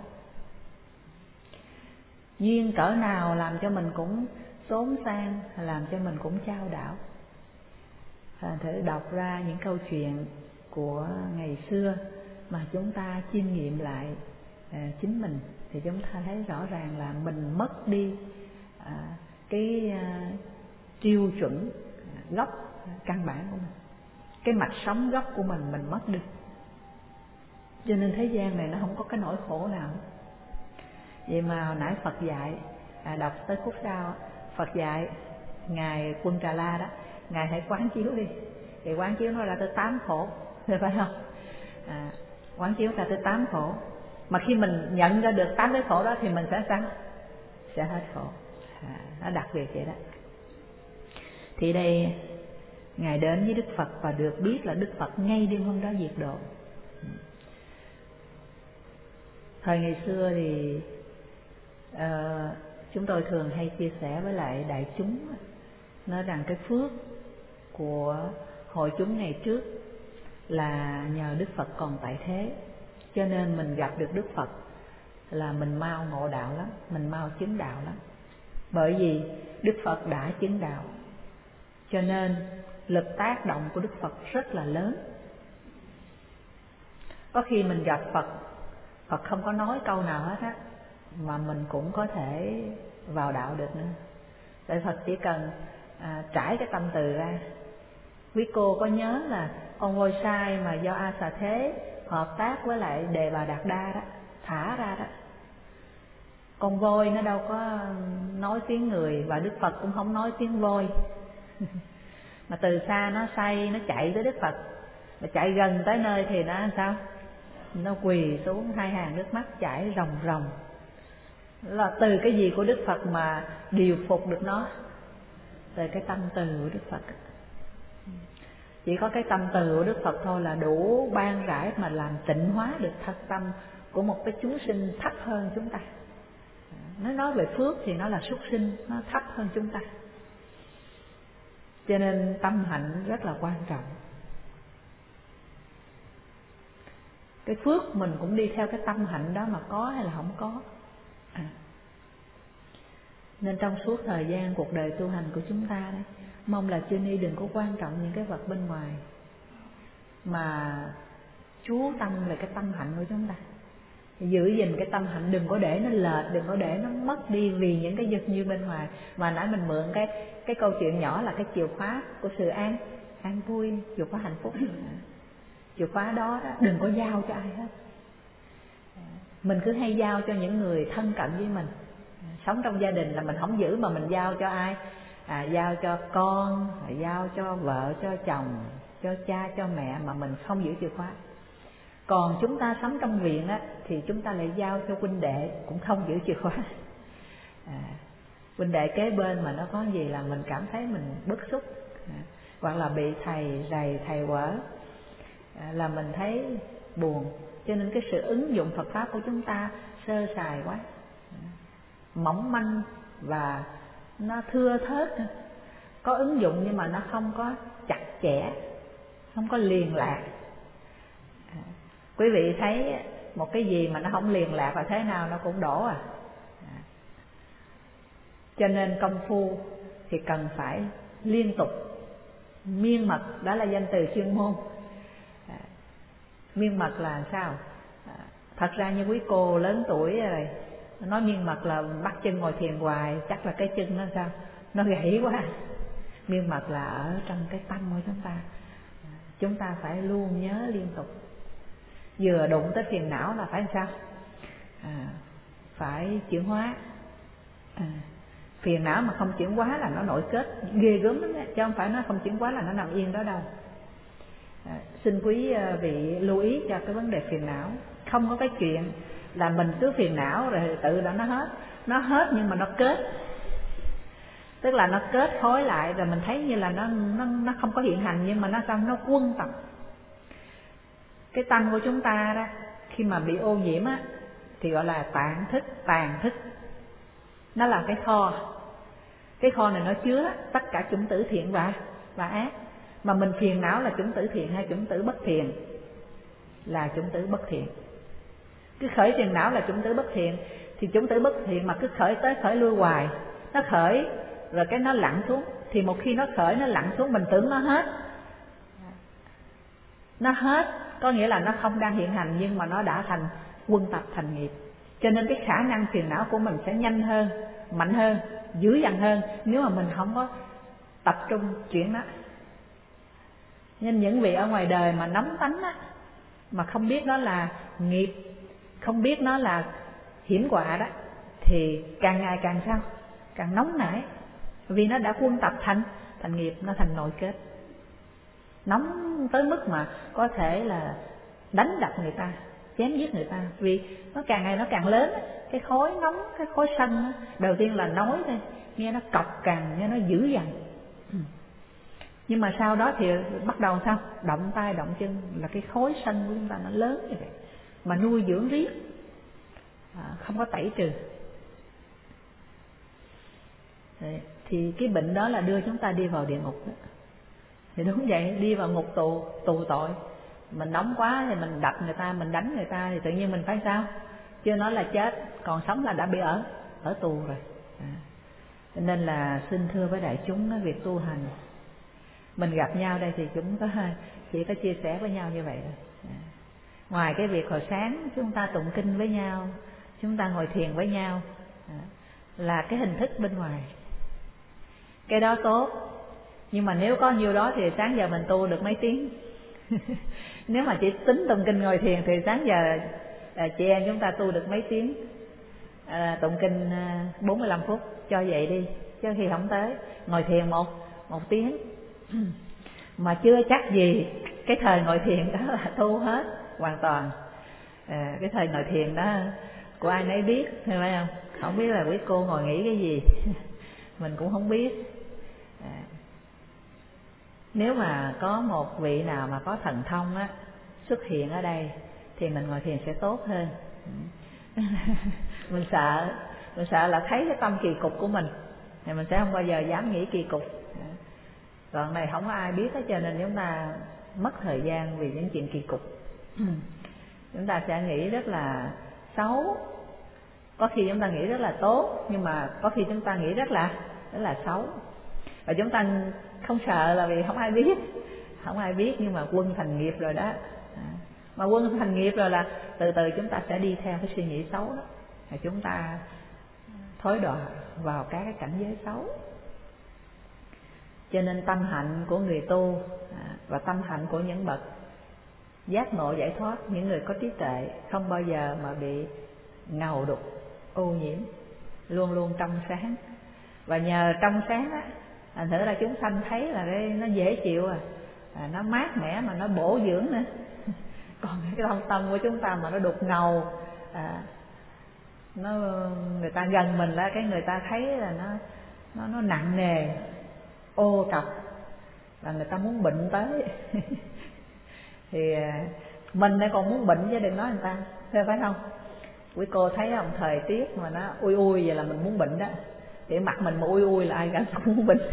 Duyên cỡ nào làm cho mình cũng xốn sang, làm cho mình cũng chao đảo. Thành thử đọc ra những câu chuyện của ngày xưa mà chúng ta chiêm nghiệm lại à, chính mình, thì chúng ta thấy rõ ràng là mình mất đi à, cái à, tiêu chuẩn gốc căn bản của mình, cái mạch sống gốc của mình mình mất đi. Cho nên thế gian này nó không có cái nỗi khổ nào. Vậy mà hồi nãy Phật dạy, à, đọc tới khúc sau, Phật dạy ngài Quân Trà La đó, ngài hãy quán chiếu đi. Thì quán chiếu nó ra tới tám khổ, phải không? À, quán chiếu ra tới tám khổ. Mà khi mình nhận ra được tám cái khổ đó thì mình sẽ sao? Sẽ hết khổ. À, nó đặc biệt vậy đó. Thì đây ngài đến với Đức Phật và được biết là Đức Phật ngay đêm hôm đó diệt độ. Thời ngày xưa thì uh, chúng tôi thường hay chia sẻ với lại đại chúng, nói rằng cái phước của hội chúng ngày trước là nhờ Đức Phật còn tại thế, cho nên mình gặp được Đức Phật là mình mau ngộ đạo lắm, mình mau chứng đạo lắm. Bởi vì Đức Phật đã chứng đạo, cho nên lực tác động của Đức Phật rất là lớn. Có khi mình gặp Phật, Phật không có nói câu nào hết á, mà mình cũng có thể vào đạo được nữa. Tại Phật chỉ cần à, trải cái tâm từ ra. Quý cô có nhớ là con voi sai mà do A Xà Thế hợp tác với lại Đề Bà Đạt Đa đó thả ra đó. Con voi nó đâu có nói tiếng người, và Đức Phật cũng không nói tiếng voi. Mà từ xa nó say, nó chạy tới Đức Phật, mà chạy gần tới nơi thì nó làm sao? Nó quỳ xuống, hai hàng nước mắt chảy ròng ròng. Là từ cái gì của Đức Phật mà điều phục được nó? Từ cái tâm từ của Đức Phật. Chỉ có cái tâm từ của Đức Phật thôi là đủ ban rãi mà làm tịnh hóa được thật tâm của một cái chúng sinh thấp hơn chúng ta. Nó nói về phước thì nó là súc sinh, nó thấp hơn chúng ta. Cho nên tâm hạnh rất là quan trọng. Cái phước mình cũng đi theo cái tâm hạnh đó mà có hay là không có. À. Nên trong suốt thời gian cuộc đời tu hành của chúng ta đấy, mong là chư ni đừng có quan trọng những cái vật bên ngoài, mà chú tâm về cái tâm hạnh của chúng ta. Giữ gìn cái tâm hạnh, đừng có để nó lệch, đừng có để nó mất đi vì những cái vật như bên ngoài. Mà nãy mình mượn cái cái câu chuyện nhỏ là cái chìa khóa của sự an an vui, chìa khóa hạnh phúc. Chìa khóa đó, đó đừng có giao cho ai hết. Mình cứ hay giao cho những người thân cận với mình. Sống trong gia đình là mình không giữ mà mình giao cho ai? À, giao cho con, giao cho vợ, cho chồng, cho cha, cho mẹ, mà mình không giữ chìa khóa. Còn chúng ta sống trong viện á, thì chúng ta lại giao cho huynh đệ cũng không giữ chìa khóa. À, huynh đệ kế bên mà nó có gì là mình cảm thấy mình bức xúc, à, hoặc là bị thầy rầy, thầy quở, à, là mình thấy buồn. Cho nên cái sự ứng dụng Phật Pháp của chúng ta sơ sài quá, à, mỏng manh và nó thưa thớt. Có ứng dụng nhưng mà nó không có chặt chẽ, không có liền lạc. À, quý vị thấy một cái gì mà nó không liền lạc là thế nào nó cũng đổ à. À. Cho nên công phu thì cần phải liên tục, miên mật, đó là danh từ chuyên môn. À, miên mật là sao? À, thật ra như quý cô lớn tuổi rồi, nói miên mật là bắt chân ngồi thiền hoài, chắc là cái chân nó sao? Nó gãy quá. Miên mật là ở trong cái tâm của chúng ta. À, chúng ta phải luôn nhớ liên tục. Vừa đụng tới phiền não là phải làm sao? À, phải chuyển hóa. À, phiền não mà không chuyển hóa là nó nội kết ghê gớm lắm đấy, chứ không phải nó không chuyển hóa là nó nằm yên đó đâu. À, xin quý vị lưu ý cho cái vấn đề phiền não. Không có cái chuyện là mình cứ phiền não rồi tự đã nó hết. Nó hết nhưng mà nó kết. Tức là nó kết khối lại rồi mình thấy như là nó nó nó không có hiện hành, nhưng mà nó sao? Nó quân tập. Cái tâm của chúng ta đó, khi mà bị ô nhiễm á, thì gọi là tạng thức, tàn thức. Nó là cái kho. Cái kho này nó chứa tất cả chủng tử thiện và và ác. Mà mình phiền não là chủng tử thiện hay chủng tử bất thiện? Là chủng tử bất thiện. Cứ khởi phiền não là chủng tử bất thiện, thì chủng tử bất thiện mà cứ khởi tới khởi lui hoài. Nó khởi rồi cái nó lặn xuống, thì một khi nó khởi nó lặn xuống mình tưởng nó hết. Nó hết có nghĩa là nó không đang hiện hành, nhưng mà nó đã thành quân tập, thành nghiệp. Cho nên cái khả năng phiền não của mình sẽ nhanh hơn, mạnh hơn, dữ dằn hơn nếu mà mình không có tập trung chuyển nó. Nên những vị ở ngoài đời mà nóng tánh á, mà không biết nó là nghiệp, không biết nó là hiểm họa đó, thì càng ngày càng sao? Càng nóng nảy. Vì nó đã quân tập thành thành nghiệp, nó thành nội kết. Nóng tới mức mà có thể là đánh đập người ta, chém giết người ta. Vì nó càng ngày nó càng lớn. Cái khối nóng, cái khối sân đầu tiên là nói thôi, nghe nó cọc cằn, nghe nó dữ dằn. Nhưng mà sau đó thì bắt đầu sao? Động tay động chân, là cái khối sân của chúng ta nó lớn như vậy, mà nuôi dưỡng riết, à, không có tẩy trừ. Đấy, thì cái bệnh đó là đưa chúng ta đi vào địa ngục đó. Thì đúng vậy, đi vào ngục tù, tù tội. Mình nóng quá thì mình đập người ta, mình đánh người ta thì tự nhiên mình phải sao? Chưa nói là chết, còn sống là đã bị ở ở tù rồi. À, nên là xin thưa với đại chúng, việc tu hành mình gặp nhau đây thì chúng có chỉ có chia sẻ với nhau như vậy thôi. À, ngoài cái việc hồi sáng chúng ta tụng kinh với nhau, chúng ta ngồi thiền với nhau, à, là cái hình thức bên ngoài. Cái đó tốt, nhưng mà nếu có nhiêu đó thì sáng giờ mình tu được mấy tiếng? Nếu mà chỉ tính tụng kinh ngồi thiền thì sáng giờ à, chị em chúng ta tu được mấy tiếng, à, tụng kinh à, bốn mươi lăm phút cho vậy đi, chứ khi không tới ngồi thiền một một tiếng mà chưa chắc gì cái thời ngồi thiền đó là tu hết hoàn toàn. À, cái thời ngồi thiền đó của ai nấy biết, thấy không? Không biết là quý cô ngồi nghĩ cái gì mình cũng không biết. À, nếu mà có một vị nào mà có thần thông á xuất hiện ở đây thì mình ngồi thiền sẽ tốt hơn. Mình sợ, mình sợ là thấy cái tâm kỳ cục của mình thì mình sẽ không bao giờ dám nghĩ kỳ cục. Còn này không có ai biết hết, cho nên chúng ta mất thời gian vì những chuyện kỳ cục. Chúng ta sẽ nghĩ rất là xấu, có khi chúng ta nghĩ rất là tốt, nhưng mà có khi chúng ta nghĩ rất là rất là xấu. Và chúng ta không sợ là vì không ai biết, không ai biết nhưng mà quân thành nghiệp rồi đó. Mà quân thành nghiệp rồi là từ từ chúng ta sẽ đi theo cái suy nghĩ xấu đó, và chúng ta thối đọa vào các cái cảnh giới xấu. Cho nên tâm hạnh của người tu và tâm hạnh của những bậc giác ngộ giải thoát, những người có trí tuệ, không bao giờ mà bị ngầu đục, ô nhiễm, luôn luôn trong sáng. Và nhờ trong sáng á, thành thử là chúng sanh thấy là cái nó dễ chịu, à, à nó mát mẻ mà nó bổ dưỡng nữa. Còn cái tâm tâm của chúng ta mà nó đục ngầu, à, nó người ta gần mình là cái người ta thấy là nó nó nó nặng nề, ô trọc, và người ta muốn bệnh tới. Thì mình lại còn muốn bệnh chứ đừng nói người ta, thế phải không? Quý cô thấy không, thời tiết mà nó ui ui vậy là mình muốn bệnh đó. Thì mặt mình mà ui ui là ai gần cũng muốn bệnh.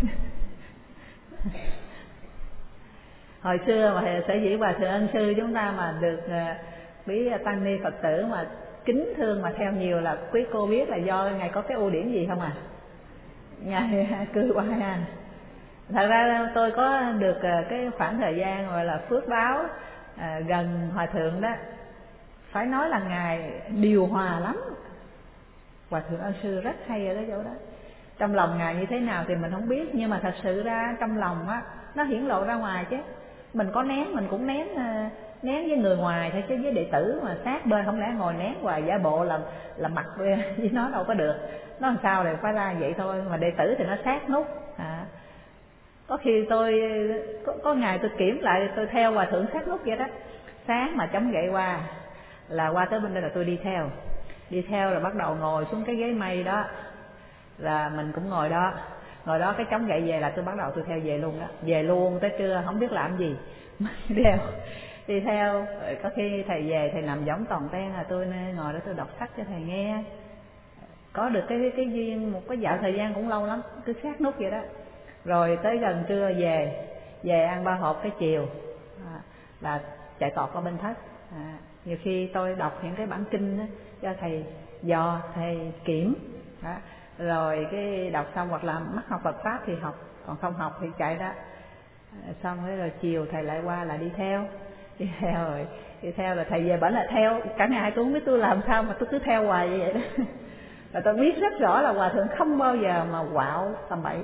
Hồi xưa mà sở dĩ Hòa Thượng Ân Sư chúng ta mà được quý tăng ni Phật tử mà kính thương mà theo nhiều là quý cô biết là do Ngài có cái ưu điểm gì không à? Ngài cư qua à. Thật ra tôi có được cái khoảng thời gian gọi là phước báo à, gần Hòa Thượng đó. Phải nói là Ngài điều hòa lắm. Hòa Thượng Ân Sư rất hay ở cái chỗ đó. Trong lòng Ngài như thế nào thì mình không biết, nhưng mà thật sự ra trong lòng á nó hiển lộ ra ngoài chứ. Mình có nén mình cũng nén nén với người ngoài thôi, chứ với đệ tử mà sát bên không lẽ ngồi nén hoài giả bộ là là mặt với nó đâu có được. Nó làm sao thì phải ra vậy thôi, mà đệ tử thì nó sát nút. À, có khi tôi có, có ngày tôi kiểm lại tôi theo Hòa Thượng sát nút vậy đó. Sáng mà chống gậy qua là qua tới bên đây là tôi đi theo, đi theo là bắt đầu ngồi xuống cái ghế mây đó là mình cũng ngồi đó, ngồi đó cái chống gậy về là tôi bắt đầu tôi theo về luôn đó, về luôn tới trưa không biết làm gì đi theo đi theo rồi có khi thầy về thầy nằm võng toàn ten là tôi ngồi đó tôi đọc sách cho thầy nghe. Có được cái cái duyên một cái dạo thời gian cũng lâu lắm, cứ sát nút vậy đó. Rồi tới gần trưa về về ăn ba hộp cái chiều à, là chạy tọt qua bên thất. À, nhiều khi tôi đọc những cái bản kinh đó, cho thầy dò thầy kiểm đó. Rồi cái đọc xong hoặc là mắc học Phật pháp thì học, còn không học thì chạy đó. À, xong rồi, rồi chiều thầy lại qua là đi theo đi theo rồi đi theo rồi thầy về bển là theo cả ngày. Tôi không biết tôi làm sao mà tôi cứ theo hoài vậy đó. Và tôi biết rất rõ là Hòa Thượng không bao giờ mà quạo tầm bậy,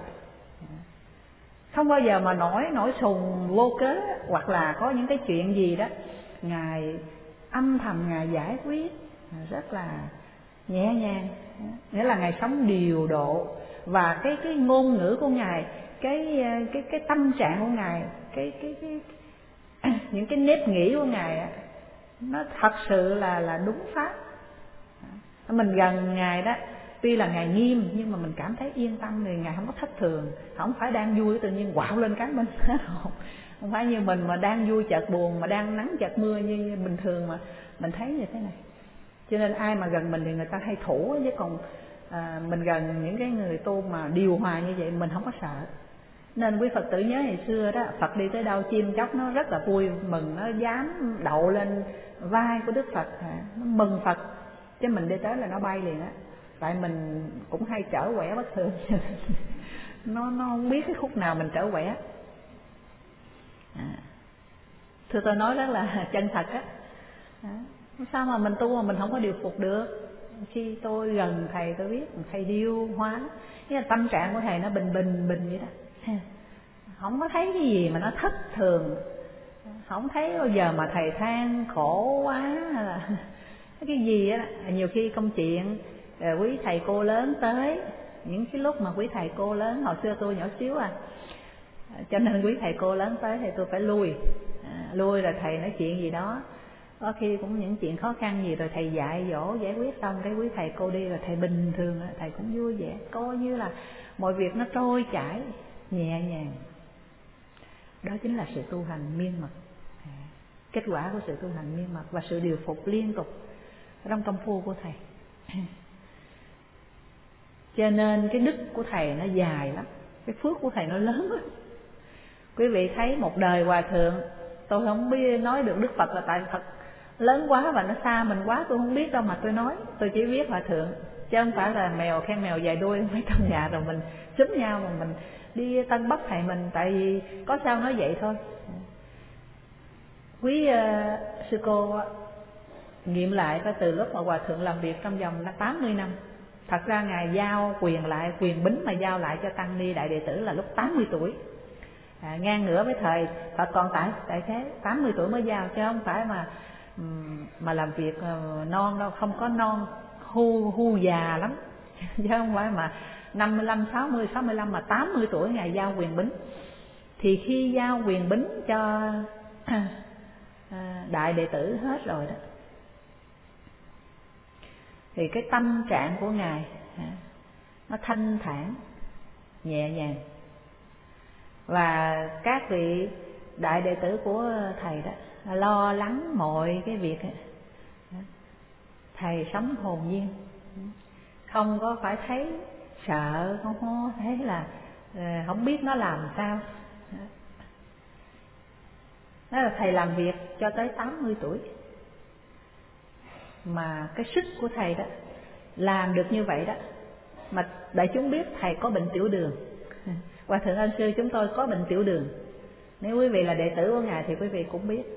không bao giờ mà nổi nổi sùng vô cớ, hoặc là có những cái chuyện gì đó Ngài âm thầm Ngài giải quyết rất là nhẹ nhàng. Nghĩa là Ngài sống điều độ, và cái cái ngôn ngữ của Ngài, cái cái cái tâm trạng của Ngài, cái cái cái những cái nếp nghĩ của Ngài nó thật sự là là đúng pháp. Mình gần Ngài đó, tuy là Ngài nghiêm nhưng mà mình cảm thấy yên tâm, thì Ngài không có thất thường, không phải đang vui tự nhiên quạo lên cái mình. Không phải như mình mà đang vui chợt buồn, mà đang nắng chợt mưa như bình thường mà mình thấy như thế này. Cho nên ai mà gần mình thì người ta hay thủ, chứ còn à, mình gần những cái người tu mà điều hòa như vậy mình không có sợ. Nên quý Phật tử nhớ ngày xưa đó, Phật đi tới đâu chim chóc nó rất là vui mừng, nó dám đậu lên vai của Đức Phật, nó mừng Phật. Chứ mình đi tới là nó bay liền á. Tại mình cũng hay trở quẻ bất thường. nó nó không biết cái khúc nào mình trở quẻ. À, thưa tôi nói rất là chân thật á. À, sao mà mình tu mà mình không có điều phục được? Khi tôi gần thầy tôi biết thầy điêu hóa, nghĩa là tâm trạng của thầy nó bình bình bình vậy đó, không có thấy cái gì mà nó thất thường, không thấy bao giờ mà thầy than khổ quá là cái gì á. Nhiều khi công chuyện quý thầy cô lớn tới, những cái lúc mà quý thầy cô lớn, hồi xưa tôi nhỏ xíu à, cho nên quý thầy cô lớn tới thì tôi phải lui, à, lui rồi thầy nói chuyện gì đó, có khi cũng những chuyện khó khăn gì rồi thầy dạy dỗ giải quyết xong cái quý thầy cô đi rồi thầy bình thường, thầy cũng vui vẻ, coi như là mọi việc nó trôi chảy nhẹ nhàng. Đó chính là sự tu hành miên mật, kết quả của sự tu hành miên mật và sự điều phục liên tục trong công phu của thầy. Cho nên cái đức của thầy nó dài lắm, cái phước của thầy nó lớn lắm. Quý vị thấy một đời hòa thượng, tôi không biết nói được Đức Phật là tại Phật lớn quá và nó xa mình quá, tôi không biết đâu mà tôi nói, tôi chỉ biết hòa thượng, chứ không phải là mèo khen mèo dài đuôi mấy trong nhà rồi mình xúm nhau mà mình đi tân bốc thầy mình, tại vì có sao nói vậy thôi. Quý uh, sư cô nghiệm lại có từ lúc mà hòa thượng làm việc trong vòng tám mươi năm. Thật ra ngài giao quyền lại, quyền bính mà giao lại cho tăng ni đại đệ tử là lúc tám mươi tuổi, à, ngang ngửa với thời Phật còn tại tại thế, tám mươi tuổi mới giao, chứ không phải mà mà làm việc non đâu, không có non, hu hu già lắm chứ không phải mà năm mươi lăm, sáu mươi, sáu mươi lăm mà tám mươi tuổi ngài giao quyền bính. Thì khi giao quyền bính cho đại đệ tử hết rồi đó, thì cái tâm trạng của ngài nó thanh thản, nhẹ nhàng. Và các vị đại đệ tử của thầy đó lo lắng mọi cái việc, thầy sống hồn nhiên, không có phải thấy sợ, không có thấy là không biết nó làm sao. Đó là thầy làm việc cho tới tám mươi tuổi, mà cái sức của thầy đó làm được như vậy đó. Mà đại chúng biết thầy có bệnh tiểu đường, Hòa thượng Ân Sư chúng tôi có bệnh tiểu đường, nếu quý vị là đệ tử của ngài thì quý vị cũng biết.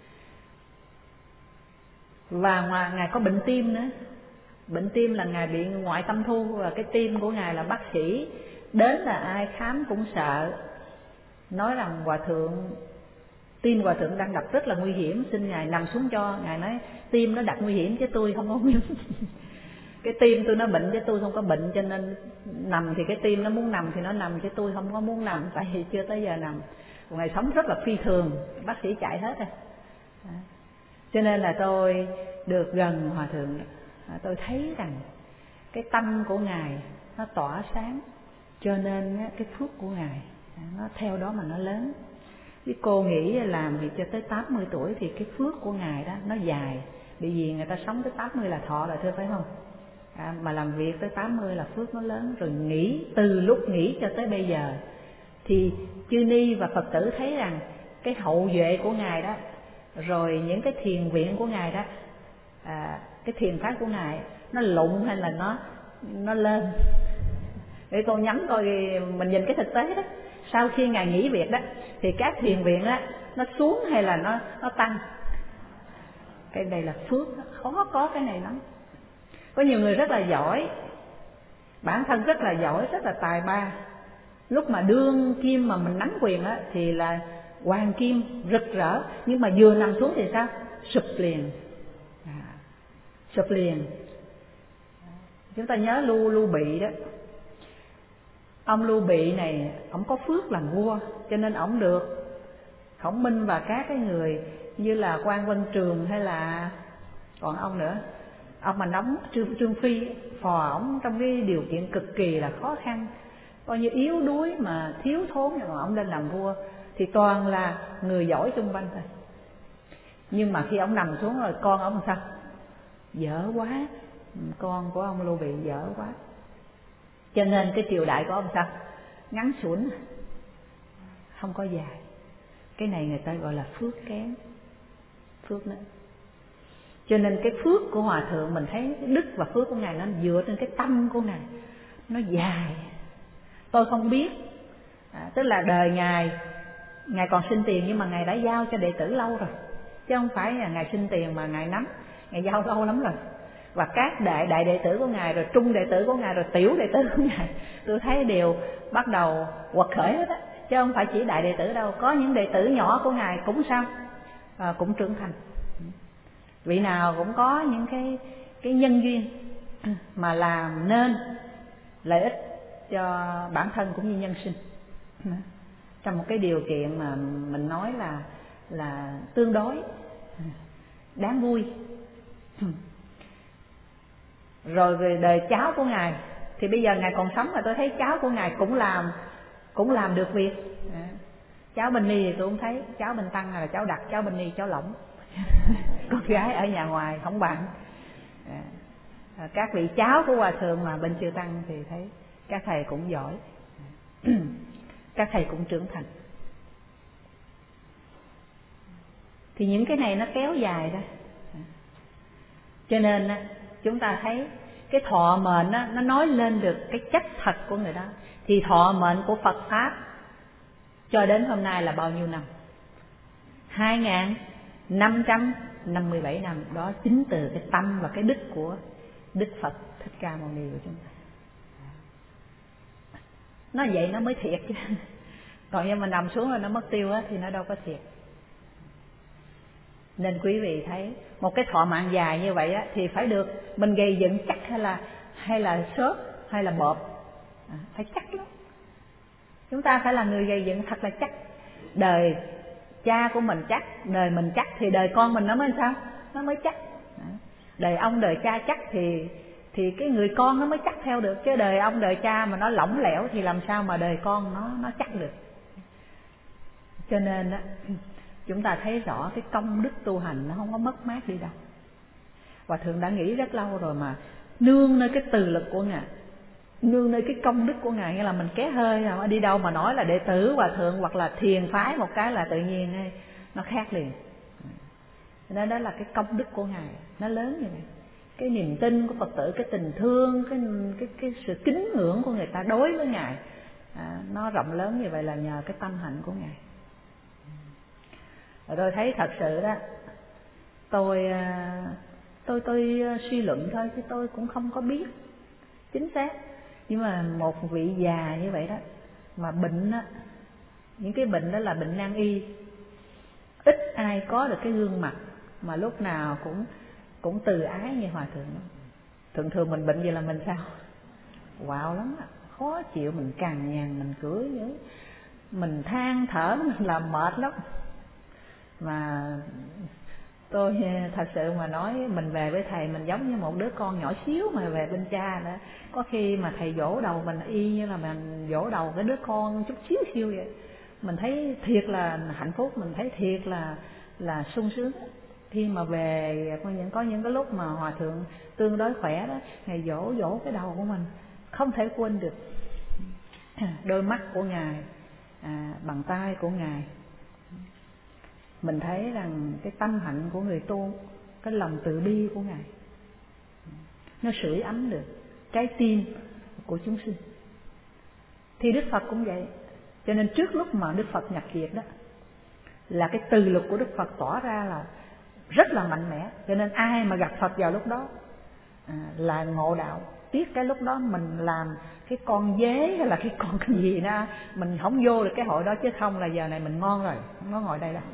Và ngoài ngài có bệnh tim nữa, bệnh tim là ngài bị ngoại tâm thu, và cái tim của ngài là bác sĩ đến là ai khám cũng sợ, nói rằng hòa thượng tim hòa thượng đang đập rất là nguy hiểm, xin ngài nằm xuống cho. Ngài nói tim nó đập nguy hiểm chứ tôi không có nguy hiểm. Cái tim tôi nó bệnh chứ tôi không có bệnh, cho nên nằm thì cái tim nó muốn nằm thì nó nằm, chứ tôi không có muốn nằm, tại vì chưa tới giờ nằm. Ngài sống rất là phi thường, bác sĩ chạy hết rồi. Cho nên là tôi được gần hòa thượng, tôi thấy rằng cái tâm của ngài nó tỏa sáng, cho nên cái phước của ngài nó theo đó mà nó lớn. Cái cô nghĩ làm việc cho tới tám mươi tuổi thì cái phước của ngài đó nó dài, bởi vì người ta sống tới tám mươi là thọ rồi, thưa phải không? À, mà làm việc tới tám mươi là phước nó lớn rồi. Nghĩ từ lúc nghĩ cho tới bây giờ thì chư ni và Phật tử thấy rằng cái hậu duệ của ngài đó, rồi những cái thiền viện của ngài đó, à, cái thiền pháp của ngài nó lụng hay là nó nó lên. Để cô nhắm coi, mình nhìn cái thực tế đó, sau khi ngài nghỉ việc đó thì các thiền viện đó nó xuống hay là nó nó tăng. Cái này là phước, khó có cái này lắm. Có nhiều người rất là giỏi, bản thân rất là giỏi, rất là tài ba, lúc mà đương kim mà mình nắm quyền á thì là hoàng kim rực rỡ, nhưng mà vừa nằm xuống thì sao? Sụp liền, à, sụp liền. Chúng ta nhớ Lưu Lưu Bị đó, ông Lưu Bị này ông có phước làm vua, cho nên ông được Khổng Minh và các cái người như là Quan Vân Trường hay là còn ông nữa, ông mà đóng Trương, Trương Phi phò ổng trong cái điều kiện cực kỳ là khó khăn, coi như yếu đuối mà thiếu thốn, nhưng mà ông lên làm vua thì toàn là người giỏi xung quanh thôi. Nhưng mà khi ông nằm xuống rồi con ông sao? Dở quá, con của ông Lưu Bị dở quá, cho nên cái triều đại của ông sao? Ngắn sủn, không có dài. Cái này người ta gọi là phước kém, phước nữa. Cho nên cái phước của hòa thượng, mình thấy cái đức và phước của ngài nó dựa trên cái tâm của ngài, nó dài. Tôi không biết, à, tức là đời ngài, ngài còn xin tiền nhưng mà ngài đã giao cho đệ tử lâu rồi, chứ không phải là ngài xin tiền mà ngài nắm, ngài giao lâu lắm rồi. Và các đại đại đệ tử của ngài, rồi trung đệ tử của ngài, rồi tiểu đệ tử của ngài, tôi thấy đều bắt đầu quật khởi hết á, chứ không phải chỉ đại đệ tử đâu. Có những đệ tử nhỏ của ngài cũng sao à, cũng trưởng thành. Vị nào cũng có những cái cái nhân duyên mà làm nên lợi ích cho bản thân cũng như nhân sinh, trong một cái điều kiện mà mình nói là là tương đối đáng vui. Rồi về đời cháu của Ngài thì bây giờ Ngài còn sống mà tôi thấy cháu của Ngài cũng làm cũng làm được việc. Cháu Bình Ni thì tôi không thấy, cháu Bình Tăng là cháu Đặc, cháu Bình Ni cháu Lỏng. Con gái ở nhà ngoài không bạn. Các vị cháu của Hòa Thượng mà bên Chư Tăng thì thấy các thầy cũng giỏi, các thầy cũng trưởng thành. Thì những cái này nó kéo dài đó. Cho nên chúng ta thấy cái thọ mệnh đó, nó nói lên được cái chất thật của người đó. Thì thọ mệnh của Phật Pháp cho đến hôm nay là bao nhiêu năm? hai nghìn năm trăm năm mươi bảy năm. Đó chính từ cái tâm và cái đức của Đức Phật Thích Ca Mâu Ni của chúng ta. Nó vậy nó mới thiệt chứ. Còn nếu mà nằm xuống rồi nó mất tiêu á, thì nó đâu có thiệt. Nên quý vị thấy một cái thọ mạng dài như vậy á, thì phải được mình gây dựng chắc hay là hay là xốp hay là bộp, à, phải chắc lắm. Chúng ta phải là người gây dựng thật là chắc. Đời cha của mình chắc, đời mình chắc thì đời con mình nó mới sao? Nó mới chắc. Đời ông đời cha chắc thì thì cái người con nó mới chắc theo được, chứ đời ông đời cha mà nó lỏng lẻo thì làm sao mà đời con nó nó chắc được. Cho nên á, chúng ta thấy rõ cái công đức tu hành nó không có mất mát đi đâu. Hòa Thượng đã nghĩ rất lâu rồi mà nương nơi cái từ lực của Ngài, nương nơi cái công đức của Ngài, nghĩa là mình ké hơi mà đi đâu mà nói là đệ tử Hòa Thượng hoặc là thiền phái một cái là tự nhiên nó khác liền. Nên đó là cái công đức của Ngài nó lớn như vậy. Cái niềm tin của Phật tử, cái tình thương, cái cái cái sự kính ngưỡng của người ta đối với Ngài, à, nó rộng lớn như vậy là nhờ cái tâm hạnh của Ngài. Rồi tôi thấy thật sự đó, tôi tôi tôi suy luận thôi chứ tôi cũng không có biết chính xác. Nhưng mà một vị già như vậy đó mà bệnh á, những cái bệnh đó là bệnh nan y, ít ai có được cái gương mặt mà lúc nào cũng cũng từ ái như Hòa Thượng. Thường thường mình bệnh vậy là mình sao? Quạo lắm á, khó chịu, mình cằn nhằn, mình cưỡi những mình than thở, mình làm mệt lắm. Mà tôi thật sự mà nói, mình về với thầy mình giống như một đứa con nhỏ xíu mà về bên cha đó. Có khi mà thầy dỗ đầu mình y như là mình dỗ đầu cái đứa con chút xíu xíu vậy. Mình thấy thiệt là hạnh phúc, mình thấy thiệt là là sung sướng. Khi mà về có những có những cái lúc mà Hòa Thượng tương đối khỏe đó, Ngài dỗ dỗ cái đầu của mình không thể quên được. Đôi mắt của Ngài, à, bàn tay của Ngài, mình thấy rằng cái tâm hạnh của người tu, cái lòng từ bi của Ngài nó sưởi ấm được trái tim của chúng sinh. Thì Đức Phật cũng vậy. Cho nên trước lúc mà Đức Phật nhập diệt đó, là cái từ lực của Đức Phật tỏ ra là rất là mạnh mẽ. Cho nên ai mà gặp Phật vào lúc đó à, là ngộ đạo. Tiếc cái lúc đó mình làm cái con dế hay là cái con cái gì đó, mình không vô được cái hội đó, chứ không là giờ này mình ngon rồi, không có ngồi đây đâu.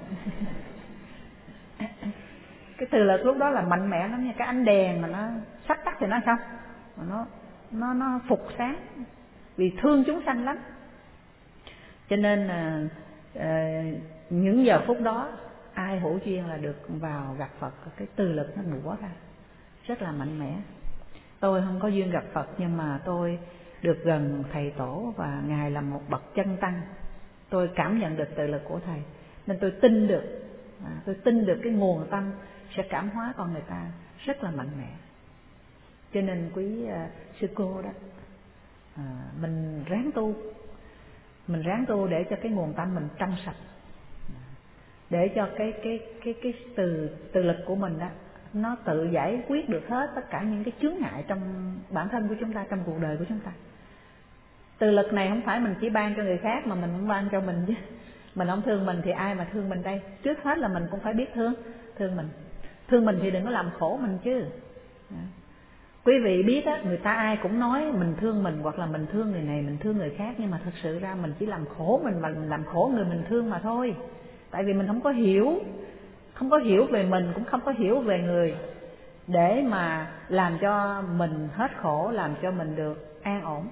Cái từ lực lúc đó là mạnh mẽ lắm nha. Cái ánh đèn mà nó sắp tắt thì nó sao? Mà nó nó nó phục sáng, vì thương chúng sanh lắm. Cho nên à, à, những giờ phút đó ai hữu duyên là được vào gặp Phật, cái từ lực nó bủa ra rất là mạnh mẽ. Tôi không có duyên gặp Phật, nhưng mà tôi được gần thầy tổ và Ngài là một bậc chân tăng. Tôi cảm nhận được từ lực của thầy, nên tôi tin được, à, tôi tin được cái nguồn tâm sẽ cảm hóa con người ta rất là mạnh mẽ. Cho nên quý uh, sư cô đó, à, mình ráng tu, mình ráng tu để cho cái nguồn tâm mình trong sạch, để cho cái cái cái cái từ từ lực của mình đó nó tự giải quyết được hết tất cả những cái chướng ngại trong bản thân của chúng ta, trong cuộc đời của chúng ta. Từ lực này không phải mình chỉ ban cho người khác mà mình cũng ban cho mình chứ. Mình không thương mình thì ai mà thương mình đây? Trước hết là mình cũng phải biết thương thương mình. Thương mình thì đừng có làm khổ mình chứ. Quý vị biết á, người ta ai cũng nói mình thương mình, hoặc là mình thương người này, mình thương người khác, nhưng mà thật sự ra mình chỉ làm khổ mình và mình làm khổ người mình thương mà thôi. Tại vì mình không có hiểu, không không có hiểu về mình, cũng không có hiểu về người, để mà làm cho mình hết khổ, làm cho mình được an ổn.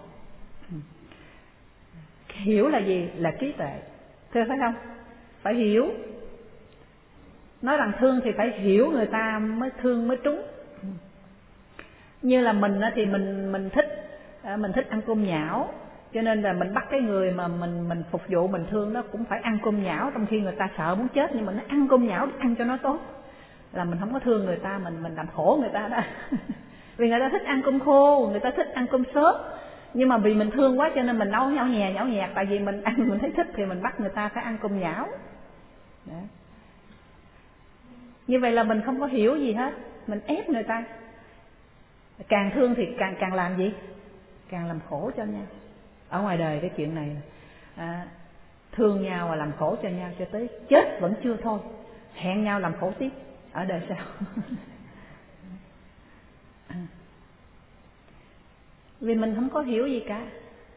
Hiểu là gì? Là trí tuệ, thưa phải không? Phải hiểu. Nói rằng thương thì phải hiểu người ta mới thương, mới trúng. Như là mình thì mình mình thích mình thích ăn cơm nhão, cho nên là mình bắt cái người mà mình mình phục vụ, mình thương nó cũng phải ăn cơm nhão, trong khi người ta sợ muốn chết nhưng mà nó ăn cơm nhão, ăn cho nó tốt, là mình không có thương người ta, mình mình làm khổ người ta đó. Vì người ta thích ăn cơm khô, người ta thích ăn cơm xốp, nhưng mà vì mình thương quá cho nên mình nấu nhão nhè nhão nhẹt, tại vì mình ăn mình thấy thích thì mình bắt người ta phải ăn cơm nhão. Đó. Như vậy là mình không có hiểu gì hết, mình ép người ta. Càng thương thì càng càng làm gì? Càng làm khổ cho nhau. Ở ngoài đời cái chuyện này à, thương nhau và làm khổ cho nhau cho tới chết vẫn chưa thôi, hẹn nhau làm khổ tiếp ở đời sau. À. Vì mình không có hiểu gì cả,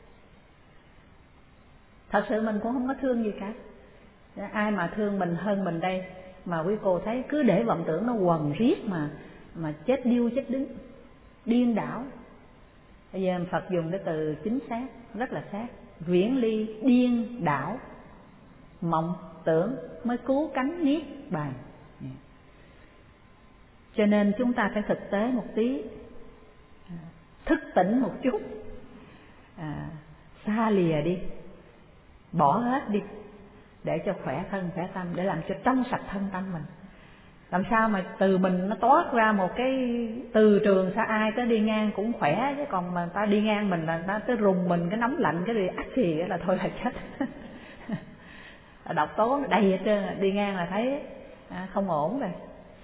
thật sự mình cũng không có thương gì cả. Ai mà thương mình hơn mình đây, mà quý cô thấy cứ để vọng tưởng nó quần riết mà mà chết điêu chết đứng, điên đảo. Bây giờ Phật dùng cái từ chính xác, rất là xác. Viễn ly điên đảo, mộng tưởng mới cứu cánh niết bàn. Cho nên chúng ta phải thực tế một tí, thức tỉnh một chút, à, xa lìa đi, bỏ hết đi, để cho khỏe thân khỏe tâm, để làm cho trong sạch thân tâm mình. Làm sao mà từ mình nó toát ra một cái từ trường, sao ai tới đi ngang cũng khỏe, chứ còn mà ta đi ngang mình là ta tới rùng mình cái nóng lạnh cái gì ắt thì là thôi là chết. Độc tố đầy hết trơn, đi ngang là thấy không ổn rồi.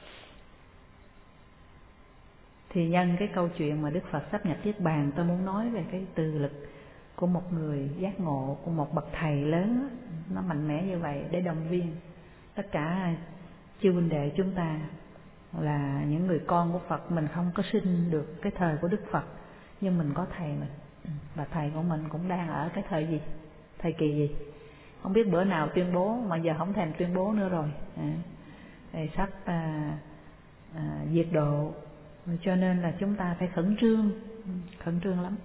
Thì nhân cái câu chuyện mà Đức Phật sắp nhập Niết Bàn, tôi muốn nói về cái từ lực của một người giác ngộ, của một bậc thầy lớn, nó mạnh mẽ như vậy để động viên tất cả chư huynh đệ chúng ta là những người con của Phật. Mình không có sinh được cái thời của Đức Phật, nhưng mình có thầy mình, và thầy của mình cũng đang ở cái thời gì, thời kỳ gì không biết, bữa nào tuyên bố mà giờ không thèm tuyên bố nữa rồi. À, thì sắp à, à, diệt độ, cho nên là chúng ta phải khẩn trương, khẩn trương lắm.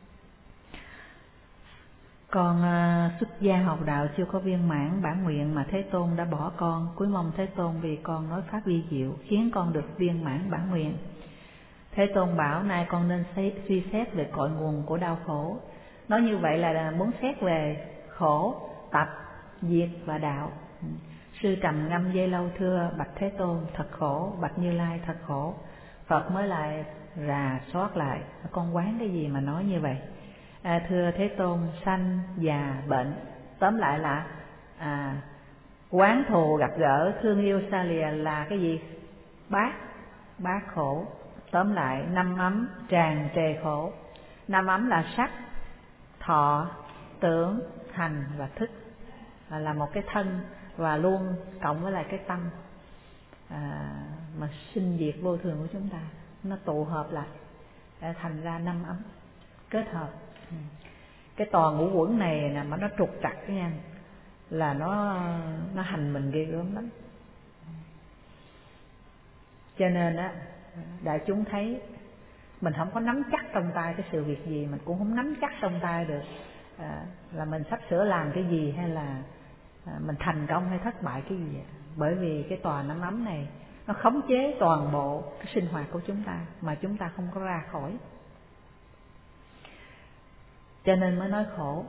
Con uh, xuất gia học đạo chưa có viên mãn bản nguyện mà Thế Tôn đã bỏ con, cúi mong Thế Tôn vì con nói pháp vi diệu khiến con được viên mãn bản nguyện. Thế Tôn bảo nay con nên suy xét về cội nguồn của đau khổ. Nói như vậy là muốn xét về khổ, tập, diệt và đạo. Sư trầm ngâm giây lâu thưa bạch Thế Tôn thật khổ, bạch Như Lai thật khổ. Phật mới lại rà soát lại, con quán cái gì mà nói như vậy? À, thưa Thế Tôn, sanh, già, bệnh, tóm lại là à, quán thù gặp gỡ, thương yêu xa lìa là cái gì? Bát, bát khổ. Tóm lại năm ấm tràn trề khổ. Năm ấm là sắc, thọ, tưởng, hành và thức, à, là một cái thân và luôn cộng với lại cái tâm à, mà sinh diệt vô thường của chúng ta, nó tụ hợp lại để thành ra năm ấm kết hợp. Cái toàn ngũ quẩn này nè mà nó trục trặc cái nha, là nó nó hành mình ghê gớm lắm. Cho nên á, đại chúng thấy mình không có nắm chắc trong tay cái sự việc gì, mình cũng không nắm chắc trong tay được à, là mình sắp sửa làm cái gì, hay là à, mình thành công hay thất bại cái gì. Bởi vì cái tòa năm ấm này nó khống chế toàn bộ cái sinh hoạt của chúng ta mà chúng ta không có ra khỏi, cho nên mới nói khổ.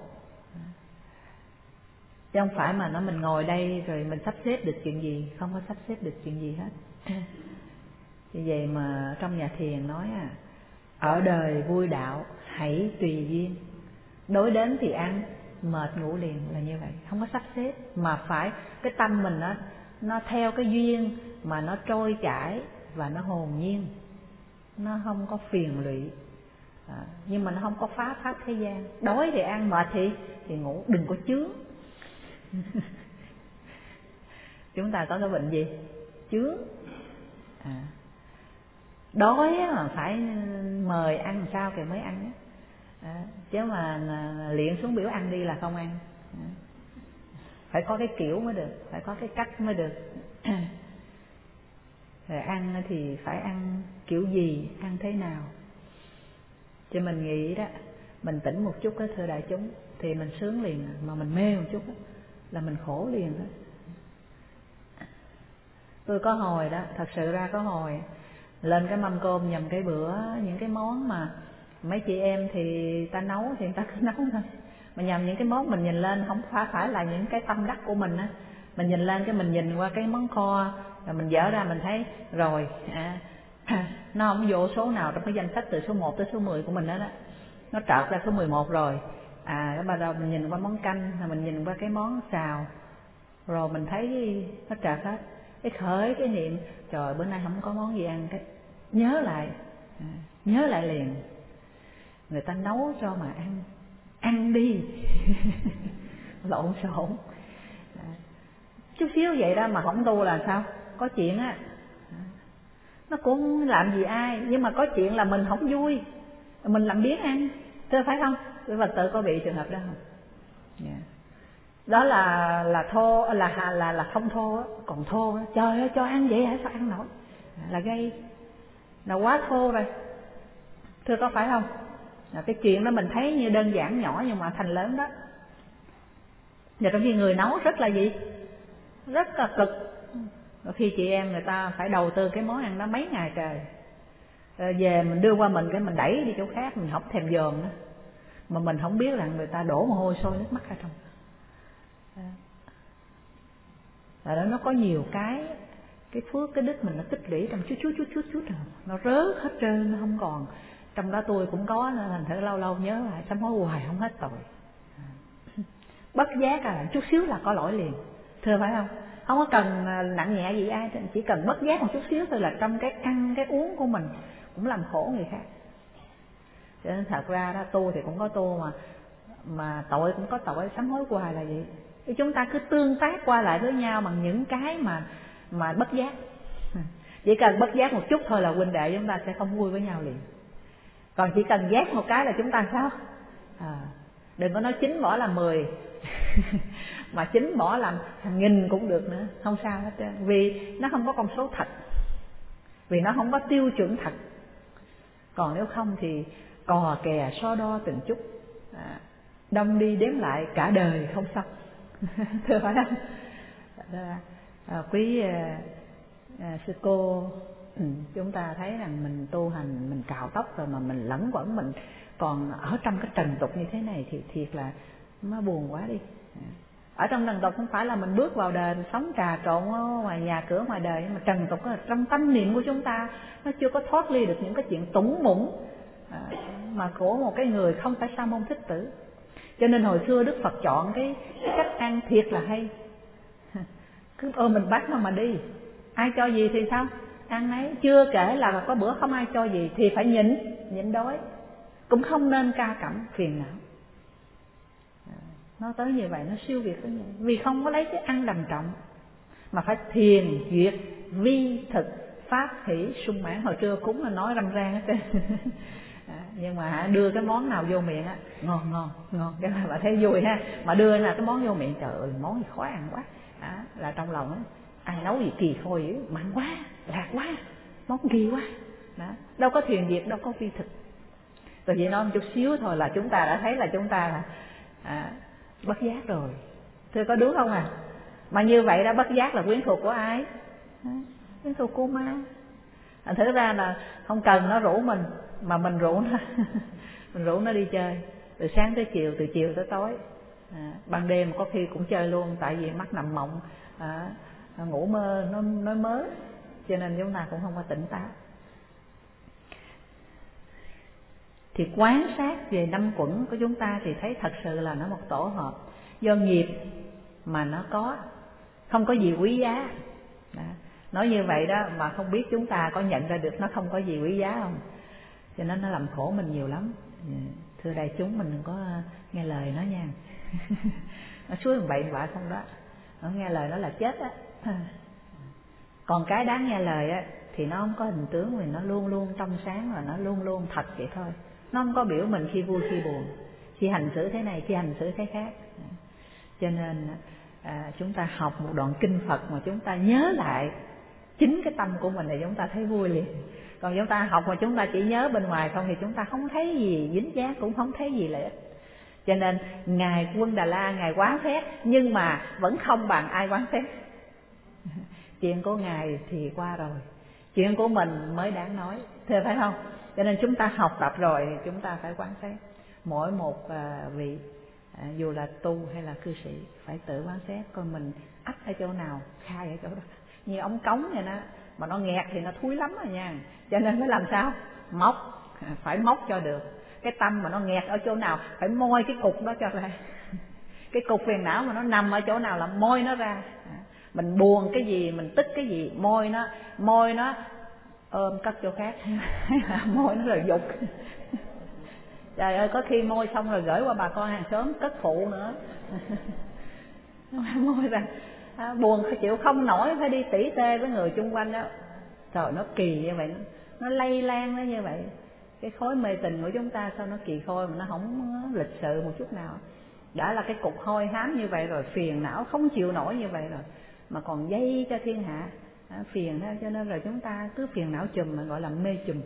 Chứ không phải mà nó mình ngồi đây rồi mình sắp xếp được chuyện gì, không có sắp xếp được chuyện gì hết. Vì vậy mà trong nhà thiền nói à, ở đời vui đạo hãy tùy duyên, đối đến thì ăn, mệt ngủ liền, là như vậy, không có sắp xếp, mà phải cái tâm mình nó nó theo cái duyên mà nó trôi chảy và nó hồn nhiên, nó không có phiền lụy. À, nhưng mà nó không có phá pháp thế gian. Đói thì ăn, mệt thì thì ngủ, đừng có chướng. Chúng ta có cái bệnh gì? Chướng. À, đói mà phải mời ăn sao thì mới ăn. À, chứ mà liệng xuống biểu ăn đi là không ăn. À, phải có cái kiểu mới được, phải có cái cách mới được. rồi ăn thì phải ăn kiểu gì, ăn thế nào. Cho mình nghĩ đó, mình tỉnh một chút đó thưa đại chúng thì mình sướng liền, mà mình mê một chút đó, là mình khổ liền đó. Tôi có hồi đó, thật sự ra có hồi lên cái mâm cơm nhầm cái bữa những cái món mà mấy chị em thì ta nấu thì người ta cứ nấu thôi, mà nhầm những cái món mình nhìn lên không phải phải là những cái tâm đắc của mình á, mình nhìn lên cái mình nhìn qua cái món kho rồi mình dở ra mình thấy rồi à, nó không vô số nào trong cái danh sách từ số một tới số mười của mình đó đó, nó trợt ra số mười một rồi. À cái bắt đầu mình nhìn qua món canh, rồi mình nhìn qua cái món xào, rồi mình thấy nó trợt hết, cái khởi cái niệm trời bữa nay không có món gì ăn, cái nhớ lại, à, nhớ lại liền. Người ta nấu cho mà ăn, ăn đi. Lộn xộn chút xíu vậy đó mà không tu là sao? Có chuyện á, nó cũng không làm gì ai, nhưng mà có chuyện là mình không vui, mình làm biếng ăn, thưa phải không? Quý Phật tử có bị trường hợp đó không? Yeah. Đó là là thô, là là là, là không thô á, còn thô á, trời ơi cho ăn vậy hả, sao ăn nổi, là gây, là quá thô rồi, thưa có phải không? Là cái chuyện đó mình thấy như đơn giản nhỏ nhưng mà thành lớn đó. Và trong khi người nấu rất là gì, rất là cực. Rồi khi chị em người ta phải đầu tư cái món ăn đó mấy ngày trời, rồi về mình đưa qua mình cái mình đẩy đi chỗ khác, mình không thèm dòm nữa, mà mình không biết là người ta đổ mồ hôi sôi nước mắt ra trong. Rồi đó nó có nhiều cái cái phước cái đức mình nó tích lũy trong chút chút chút chút chút rồi nó rớt hết trơn, nó không còn. Trong đó tôi cũng có nên thành thử lâu lâu nhớ lại sám hối hoài không hết tội. Bất giác là chút xíu là có lỗi liền, thưa phải không? Không có cần nặng nhẹ gì ai, chỉ cần bất giác một chút xíu thôi là trong cái ăn cái uống của mình cũng làm khổ người khác. Cho nên thật ra đó, tu thì cũng có tu mà mà tội cũng có tội, sám hối hoài là vậy. Thì chúng ta cứ tương tác qua lại với nhau bằng những cái mà mà bất giác. Chỉ cần bất giác một chút thôi là huynh đệ chúng ta sẽ không vui với nhau liền. Còn chỉ cần giác một cái là chúng ta sao? À, đừng có nói chín bỏ làm mười mà chín bỏ làm hàng nghìn cũng được nữa, không sao hết trơn. Vì nó không có con số thật, vì nó không có tiêu chuẩn thật. Còn nếu không thì cò kè so đo từng chút, à, đong đi đếm lại cả đời không xong. Thưa phải không? À, quý à, à, sư cô, ừ, chúng ta thấy rằng mình tu hành, mình cạo tóc rồi mà mình lẫn quẩn, mình còn ở trong cái trần tục như thế này thì thiệt là nó buồn quá đi. Ở trong trần tục không phải là mình bước vào đời sống trà trộn ngoài nhà cửa ngoài đời, mà trần tục là trong tâm niệm của chúng ta nó chưa có thoát ly được những cái chuyện tủng bủng à, mà của một cái người không phải sa môn thích tử. Cho nên hồi xưa Đức Phật chọn cái, cái cách ăn thiệt là hay, cứ ôm mình bắt nó mà đi, ai cho gì thì sao ăn ấy. Chưa kể là có bữa không ai cho gì thì phải nhịn, nhịn đói, cũng không nên ca cẩm phiền não. Nó tới như vậy nó siêu việt tới như vậy. Vì không có lấy cái ăn làm trọng, mà phải thiền duyệt vi thực pháp hỷ sung mãn. Hồi trưa cúng là nói râm ran hết trơn. À, nhưng mà đưa cái món nào vô miệng á, ngon ngon ngon, cái là bà thấy vui ha. Mà đưa là cái món vô miệng, trời ơi món gì khó ăn quá, à, là trong lòng á, ai nấu gì kỳ khôi dữ, mặn quá, lạc quá, món kỳ quá. Đó, đâu có thiền duyệt, đâu có vi thực. Rồi vậy nói một chút xíu thôi là chúng ta đã thấy là chúng ta là à, bất giác rồi. Thưa có đúng không à? Mà như vậy đã bất giác là quyến thuộc của ai? À, quyến thuộc của ma. À, thực ra là không cần nó rủ mình, mà mình rủ nó. Mình rủ nó đi chơi từ sáng tới chiều, từ chiều tới tối, à, ban đêm có khi cũng chơi luôn. Tại vì mắt nằm mộng, à, ngủ mơ nó nói mớ, cho nên chúng ta cũng không có tỉnh táo. Thì quán sát về năm quẩn của chúng ta thì thấy thật sự là nó một tổ hợp do nghiệp mà nó có, không có gì quý giá. Đó. Nói như vậy đó mà không biết chúng ta có nhận ra được nó không có gì quý giá không? Cho nên nó làm khổ mình nhiều lắm. Thưa đại chúng, mình đừng có nghe lời nó nha. Nó suối bậy bạ không đó, nó nghe lời nó là chết á. Còn cái đáng nghe lời á thì nó không có hình tướng, vì nó luôn luôn trong sáng và nó luôn luôn thật vậy thôi. Nó không có biểu mình khi vui khi buồn, khi hành xử thế này, khi hành xử thế khác. Cho nên à, chúng ta học một đoạn kinh Phật mà chúng ta nhớ lại chính cái tâm của mình thì chúng ta thấy vui liền. Còn chúng ta học mà chúng ta chỉ nhớ bên ngoài không thì chúng ta không thấy gì dính dáng, cũng không thấy gì lợi ích. Cho nên Ngài Quân Đà La, Ngài quán xét nhưng mà vẫn không bằng ai quán xét. Chuyện của Ngài thì qua rồi, chuyện của mình mới đáng nói, thưa phải không? Cho nên chúng ta học tập rồi chúng ta phải quán xét. Mỗi một vị, dù là tu hay là cư sĩ, phải tự quán xét coi mình ắt ở chỗ nào, khai ở chỗ đó. Như ống cống vậy đó, mà nó nghẹt thì nó thúi lắm rồi nha. Cho nên phải làm sao? Móc, phải móc cho được. Cái tâm mà nó nghẹt ở chỗ nào, phải môi cái cục đó cho ra. Cái cục phiền não mà nó nằm ở chỗ nào là môi nó ra. Mình buồn cái gì, mình tức cái gì, môi nó môi nó ôm cất chỗ khác. Môi nó rồi dục. Trời ơi, có khi môi xong rồi gửi qua bà con hàng xóm cất phụ nữa. Môi ra à, buồn chịu không nổi, phải đi tỉ tê với người chung quanh đó. Trời, nó kỳ như vậy, nó, nó lây lan nó như vậy. Cái khối mê tình của chúng ta sao nó kỳ khôi mà nó không lịch sự một chút nào. Đã là cái cục hôi hám như vậy rồi, phiền não không chịu nổi như vậy rồi, mà còn dây cho thiên hạ à, phiền ha. Cho nên rồi chúng ta cứ phiền não chùm mà gọi là mê chùm.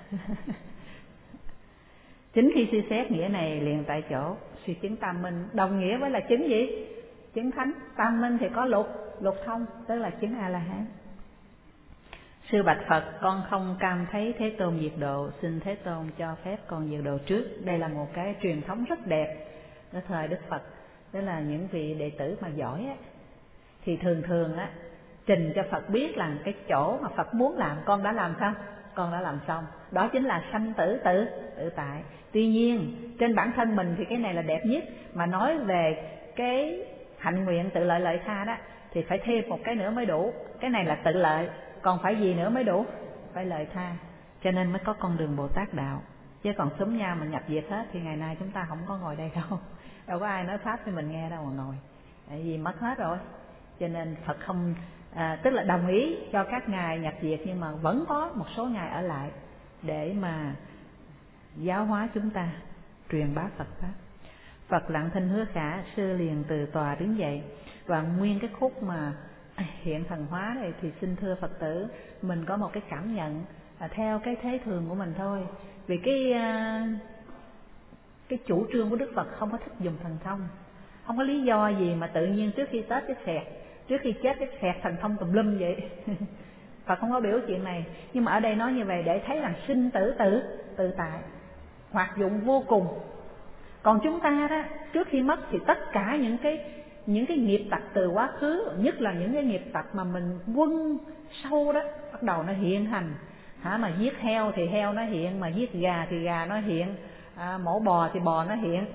Chính khi suy xét nghĩa này liền tại chỗ suy chứng tam minh, đồng nghĩa với là chứng gì? Chứng thánh. Tam minh thì có lục, lục thông, tức là chứng A La Hán. Sư bạch Phật, con không cam thấy Thế Tôn diệt độ, xin Thế Tôn cho phép con diệt độ trước. Đây là một cái truyền thống rất đẹp ở thời Đức Phật. Đó là những vị đệ tử mà giỏi á, thì thường thường á trình cho Phật biết là cái chỗ mà Phật muốn làm con đã làm xong, con đã làm xong. Đó chính là sanh tử tự tự tại. Tuy nhiên trên bản thân mình thì cái này là đẹp nhất, mà nói về cái hạnh nguyện tự lợi lợi tha đó thì phải thêm một cái nữa mới đủ. Cái này là tự lợi, còn phải gì nữa mới đủ? Phải lợi tha. Cho nên mới có con đường Bồ Tát đạo. Chứ còn xúm nhau mà nhập diệt hết thì ngày nay chúng ta không có ngồi đây đâu. Đâu có ai nói pháp thì mình nghe đâu mà ngồi, tại vì mất hết rồi. Cho nên Phật không à, tức là đồng ý cho các ngài nhập diệt, nhưng mà vẫn có một số ngài ở lại để mà giáo hóa chúng ta, truyền bá Phật pháp. Phật lặng thinh hứa khả, sư liền từ tòa đứng dậy. Và nguyên cái khúc mà hiện thần hóa này thì xin thưa Phật tử, mình có một cái cảm nhận à, theo cái thế thường của mình thôi. Vì cái à, cái chủ trương của Đức Phật không có thích dùng thần thông, không có lý do gì mà tự nhiên trước khi Tết cái xẹt, trước khi chết cái xẹt thần thông tùm lum vậy. Phật không có biểu chuyện này. Nhưng mà ở đây nói như vậy để thấy rằng sinh tử tự tự tại, hoạt dụng vô cùng. Còn chúng ta đó, trước khi mất thì tất cả những cái những cái nghiệp tật từ quá khứ, nhất là những cái nghiệp tật mà mình quân sâu đó, bắt đầu nó hiện hành. Hả, mà giết heo thì heo nó hiện, mà giết gà thì gà nó hiện, à, mổ bò thì bò nó hiện.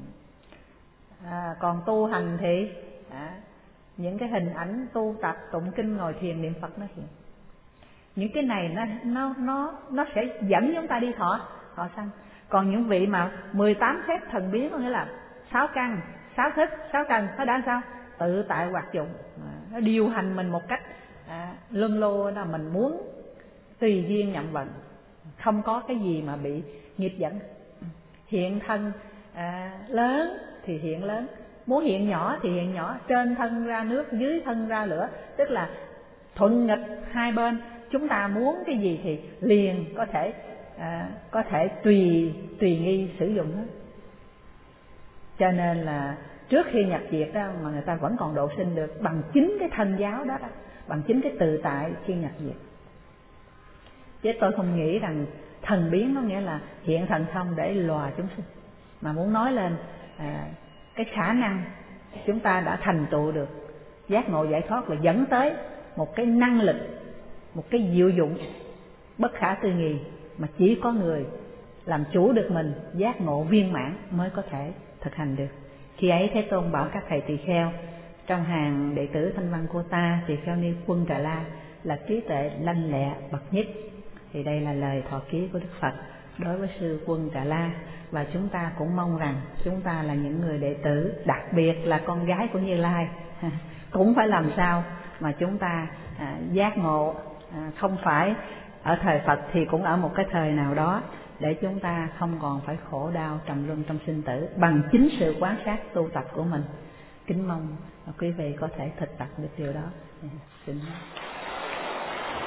À, còn tu hành thì à, những cái hình ảnh tu tập tụng kinh ngồi thiền niệm Phật nó hiện. Những cái này nó nó nó nó sẽ dẫn chúng ta đi thọ thọ sanh. Còn những vị mà mười tám phép thần biến, có nghĩa là sáu căn, sáu thức, sáu căn, nó đã sao? Tự tại hoạt dụng, à, nó điều hành mình một cách à, luân lô, là mình muốn tùy duyên nhậm vận, không có cái gì mà bị nghiệp dẫn. Hiện thân à, lớn thì hiện lớn, muốn hiện nhỏ thì hiện nhỏ, trên thân ra nước, dưới thân ra lửa, tức là thuận nghịch hai bên. Chúng ta muốn cái gì thì liền có thể à, có thể tùy tùy nghi sử dụng hết. Cho nên là trước khi nhập diệt đó mà người ta vẫn còn độ sinh được bằng chính cái thân giáo đó, đó bằng chính cái tự tại khi nhập diệt. Chứ tôi không nghĩ rằng thần biến có nghĩa là hiện thần thông để lòa chúng sinh, mà muốn nói lên à, cái khả năng chúng ta đã thành tựu được giác ngộ giải thoát và dẫn tới một cái năng lực, một cái diệu dụng bất khả tư nghị mà chỉ có người làm chủ được mình giác ngộ viên mãn mới có thể thực hành được. Khi ấy Thế Tôn bảo các thầy tỳ kheo trong hàng đệ tử Thanh Văn Cô Ta, tỳ kheo ni Quân Trà La là trí tuệ lanh lẹ bậc nhất. Thì đây là lời thọ ký của Đức Phật đối với sư Quân Trà La. Và chúng ta cũng mong rằng chúng ta là những người đệ tử, đặc biệt là con gái của Như Lai, cũng phải làm sao mà chúng ta à, giác ngộ, à, không phải ở thời Phật thì cũng ở một cái thời nào đó, để chúng ta không còn phải khổ đau trầm luân trong sinh tử bằng chính sự quan sát tu tập của mình. Kính mong quý vị có thể thực tập được điều đó. Xin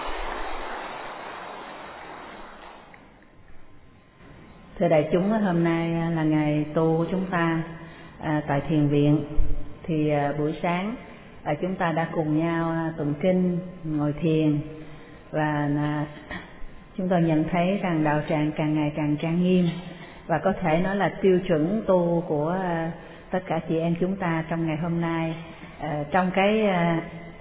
Thưa đại chúng, hôm nay là ngày tu của chúng ta à, tại thiền viện. Thì à, buổi sáng à, chúng ta đã cùng nhau à, tụng kinh, ngồi thiền, và à, chúng tôi nhận thấy rằng đạo tràng càng ngày càng trang nghiêm, và có thể nói là tiêu chuẩn tu của à, tất cả chị em chúng ta trong ngày hôm nay, à, trong cái à,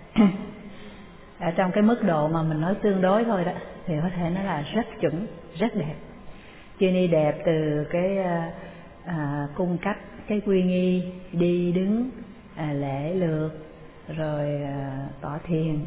à, trong cái mức độ mà mình nói tương đối thôi đó, thì có thể nói là rất chuẩn, rất đẹp. Chuyên y đẹp từ cái à, à, cung cách, cái quy nghi, đi đứng, à, lễ lượt, rồi à, tọa thiền.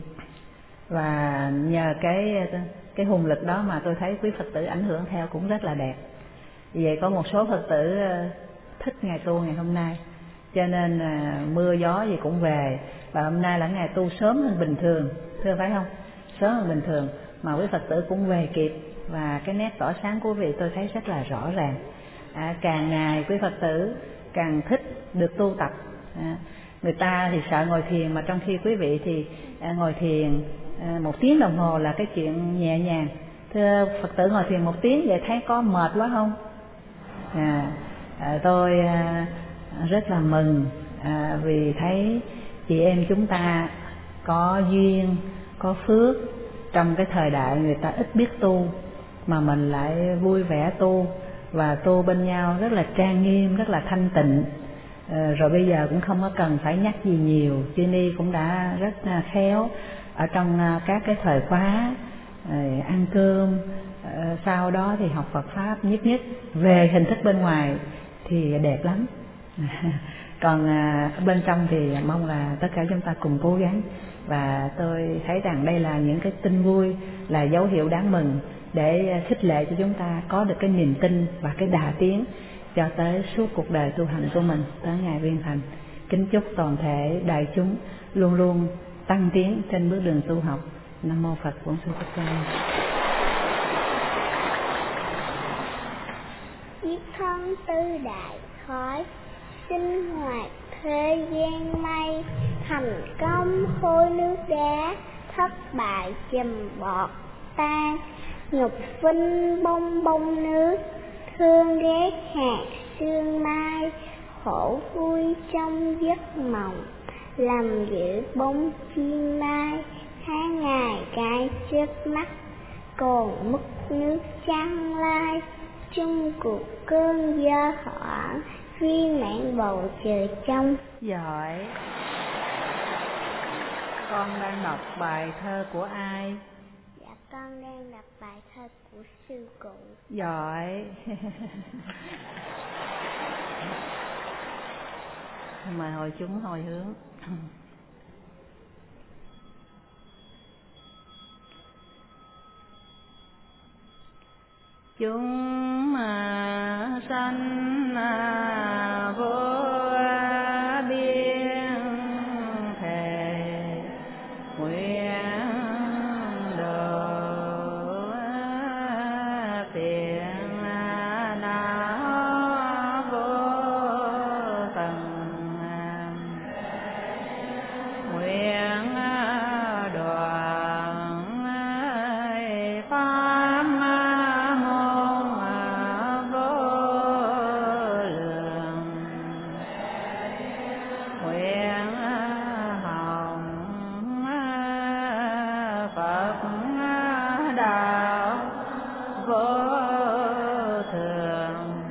Và nhờ cái cái hùng lực đó mà tôi thấy quý Phật tử ảnh hưởng theo cũng rất là đẹp. Vì vậy có một số Phật tử à, thích ngày tu ngày hôm nay, cho nên à, mưa gió gì cũng về. Và hôm nay là ngày tu sớm hơn bình thường, thưa phải không? Sớm hơn bình thường mà quý Phật tử cũng về kịp, và cái nét tỏ sáng của quý vị tôi thấy rất là rõ ràng. À, càng ngày quý Phật tử càng thích được tu tập. À, người ta thì sợ ngồi thiền, mà trong khi quý vị thì à, ngồi thiền à, một tiếng đồng hồ là cái chuyện nhẹ nhàng. Thưa Phật tử, ngồi thiền một tiếng vậy thấy có mệt quá không? À, à, tôi à, rất là mừng à, vì thấy chị em chúng ta có duyên, có phước. Trong cái thời đại người ta ít biết tu, mà mình lại vui vẻ tu, và tu bên nhau rất là trang nghiêm, rất là thanh tịnh. À, rồi bây giờ cũng không có cần phải nhắc gì nhiều. Chư Ni cũng đã rất khéo ở trong các cái thời khóa ăn cơm, à, sau đó thì học Phật Pháp nhất nhất. Về hình thức bên ngoài thì đẹp lắm. Còn à, bên trong thì mong là tất cả chúng ta cùng cố gắng. Và tôi thấy rằng đây là những cái tin vui, là dấu hiệu đáng mừng để khích lệ cho chúng ta có được cái niềm tin và cái đà tiến cho tới suốt cuộc đời tu hành của mình tới ngày viên thành. Kính chúc toàn thể đại chúng luôn luôn tăng tiến trên bước đường tu học. Nam mô Phật Bổn Sư Thích Ca Mâu Ni. Chiếc thân tư đại khói, sinh hoạt thế gian mây, thành công hôi nước đá, thất bại chùm bọt tan, nhục vinh bông bông nước, thương ghét hạt sương mai, khổ vui trong giấc mộng, làm giữ bóng chim mai, tháng ngày cái trước mắt, còn mức nước trăng lai, chung cuộc cơn gió hỏa, viên mãn bầu trời trong. Giỏi. Con đang đọc bài thơ của ai? Dạ con đang đọc bài thơ của sư cụ. Giỏi. Mời hội chúng hồi hướng. Chúng sanh vô biên thề nguyện độ phiền não vô tận, nguyện đoạn pháp môn vô lượng, nguyện hồng Phật đạo vô thường,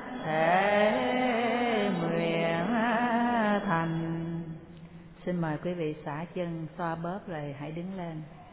thể nguyện thành. Xin mời quý vị xả chân, xoa bóp rồi hãy đứng lên.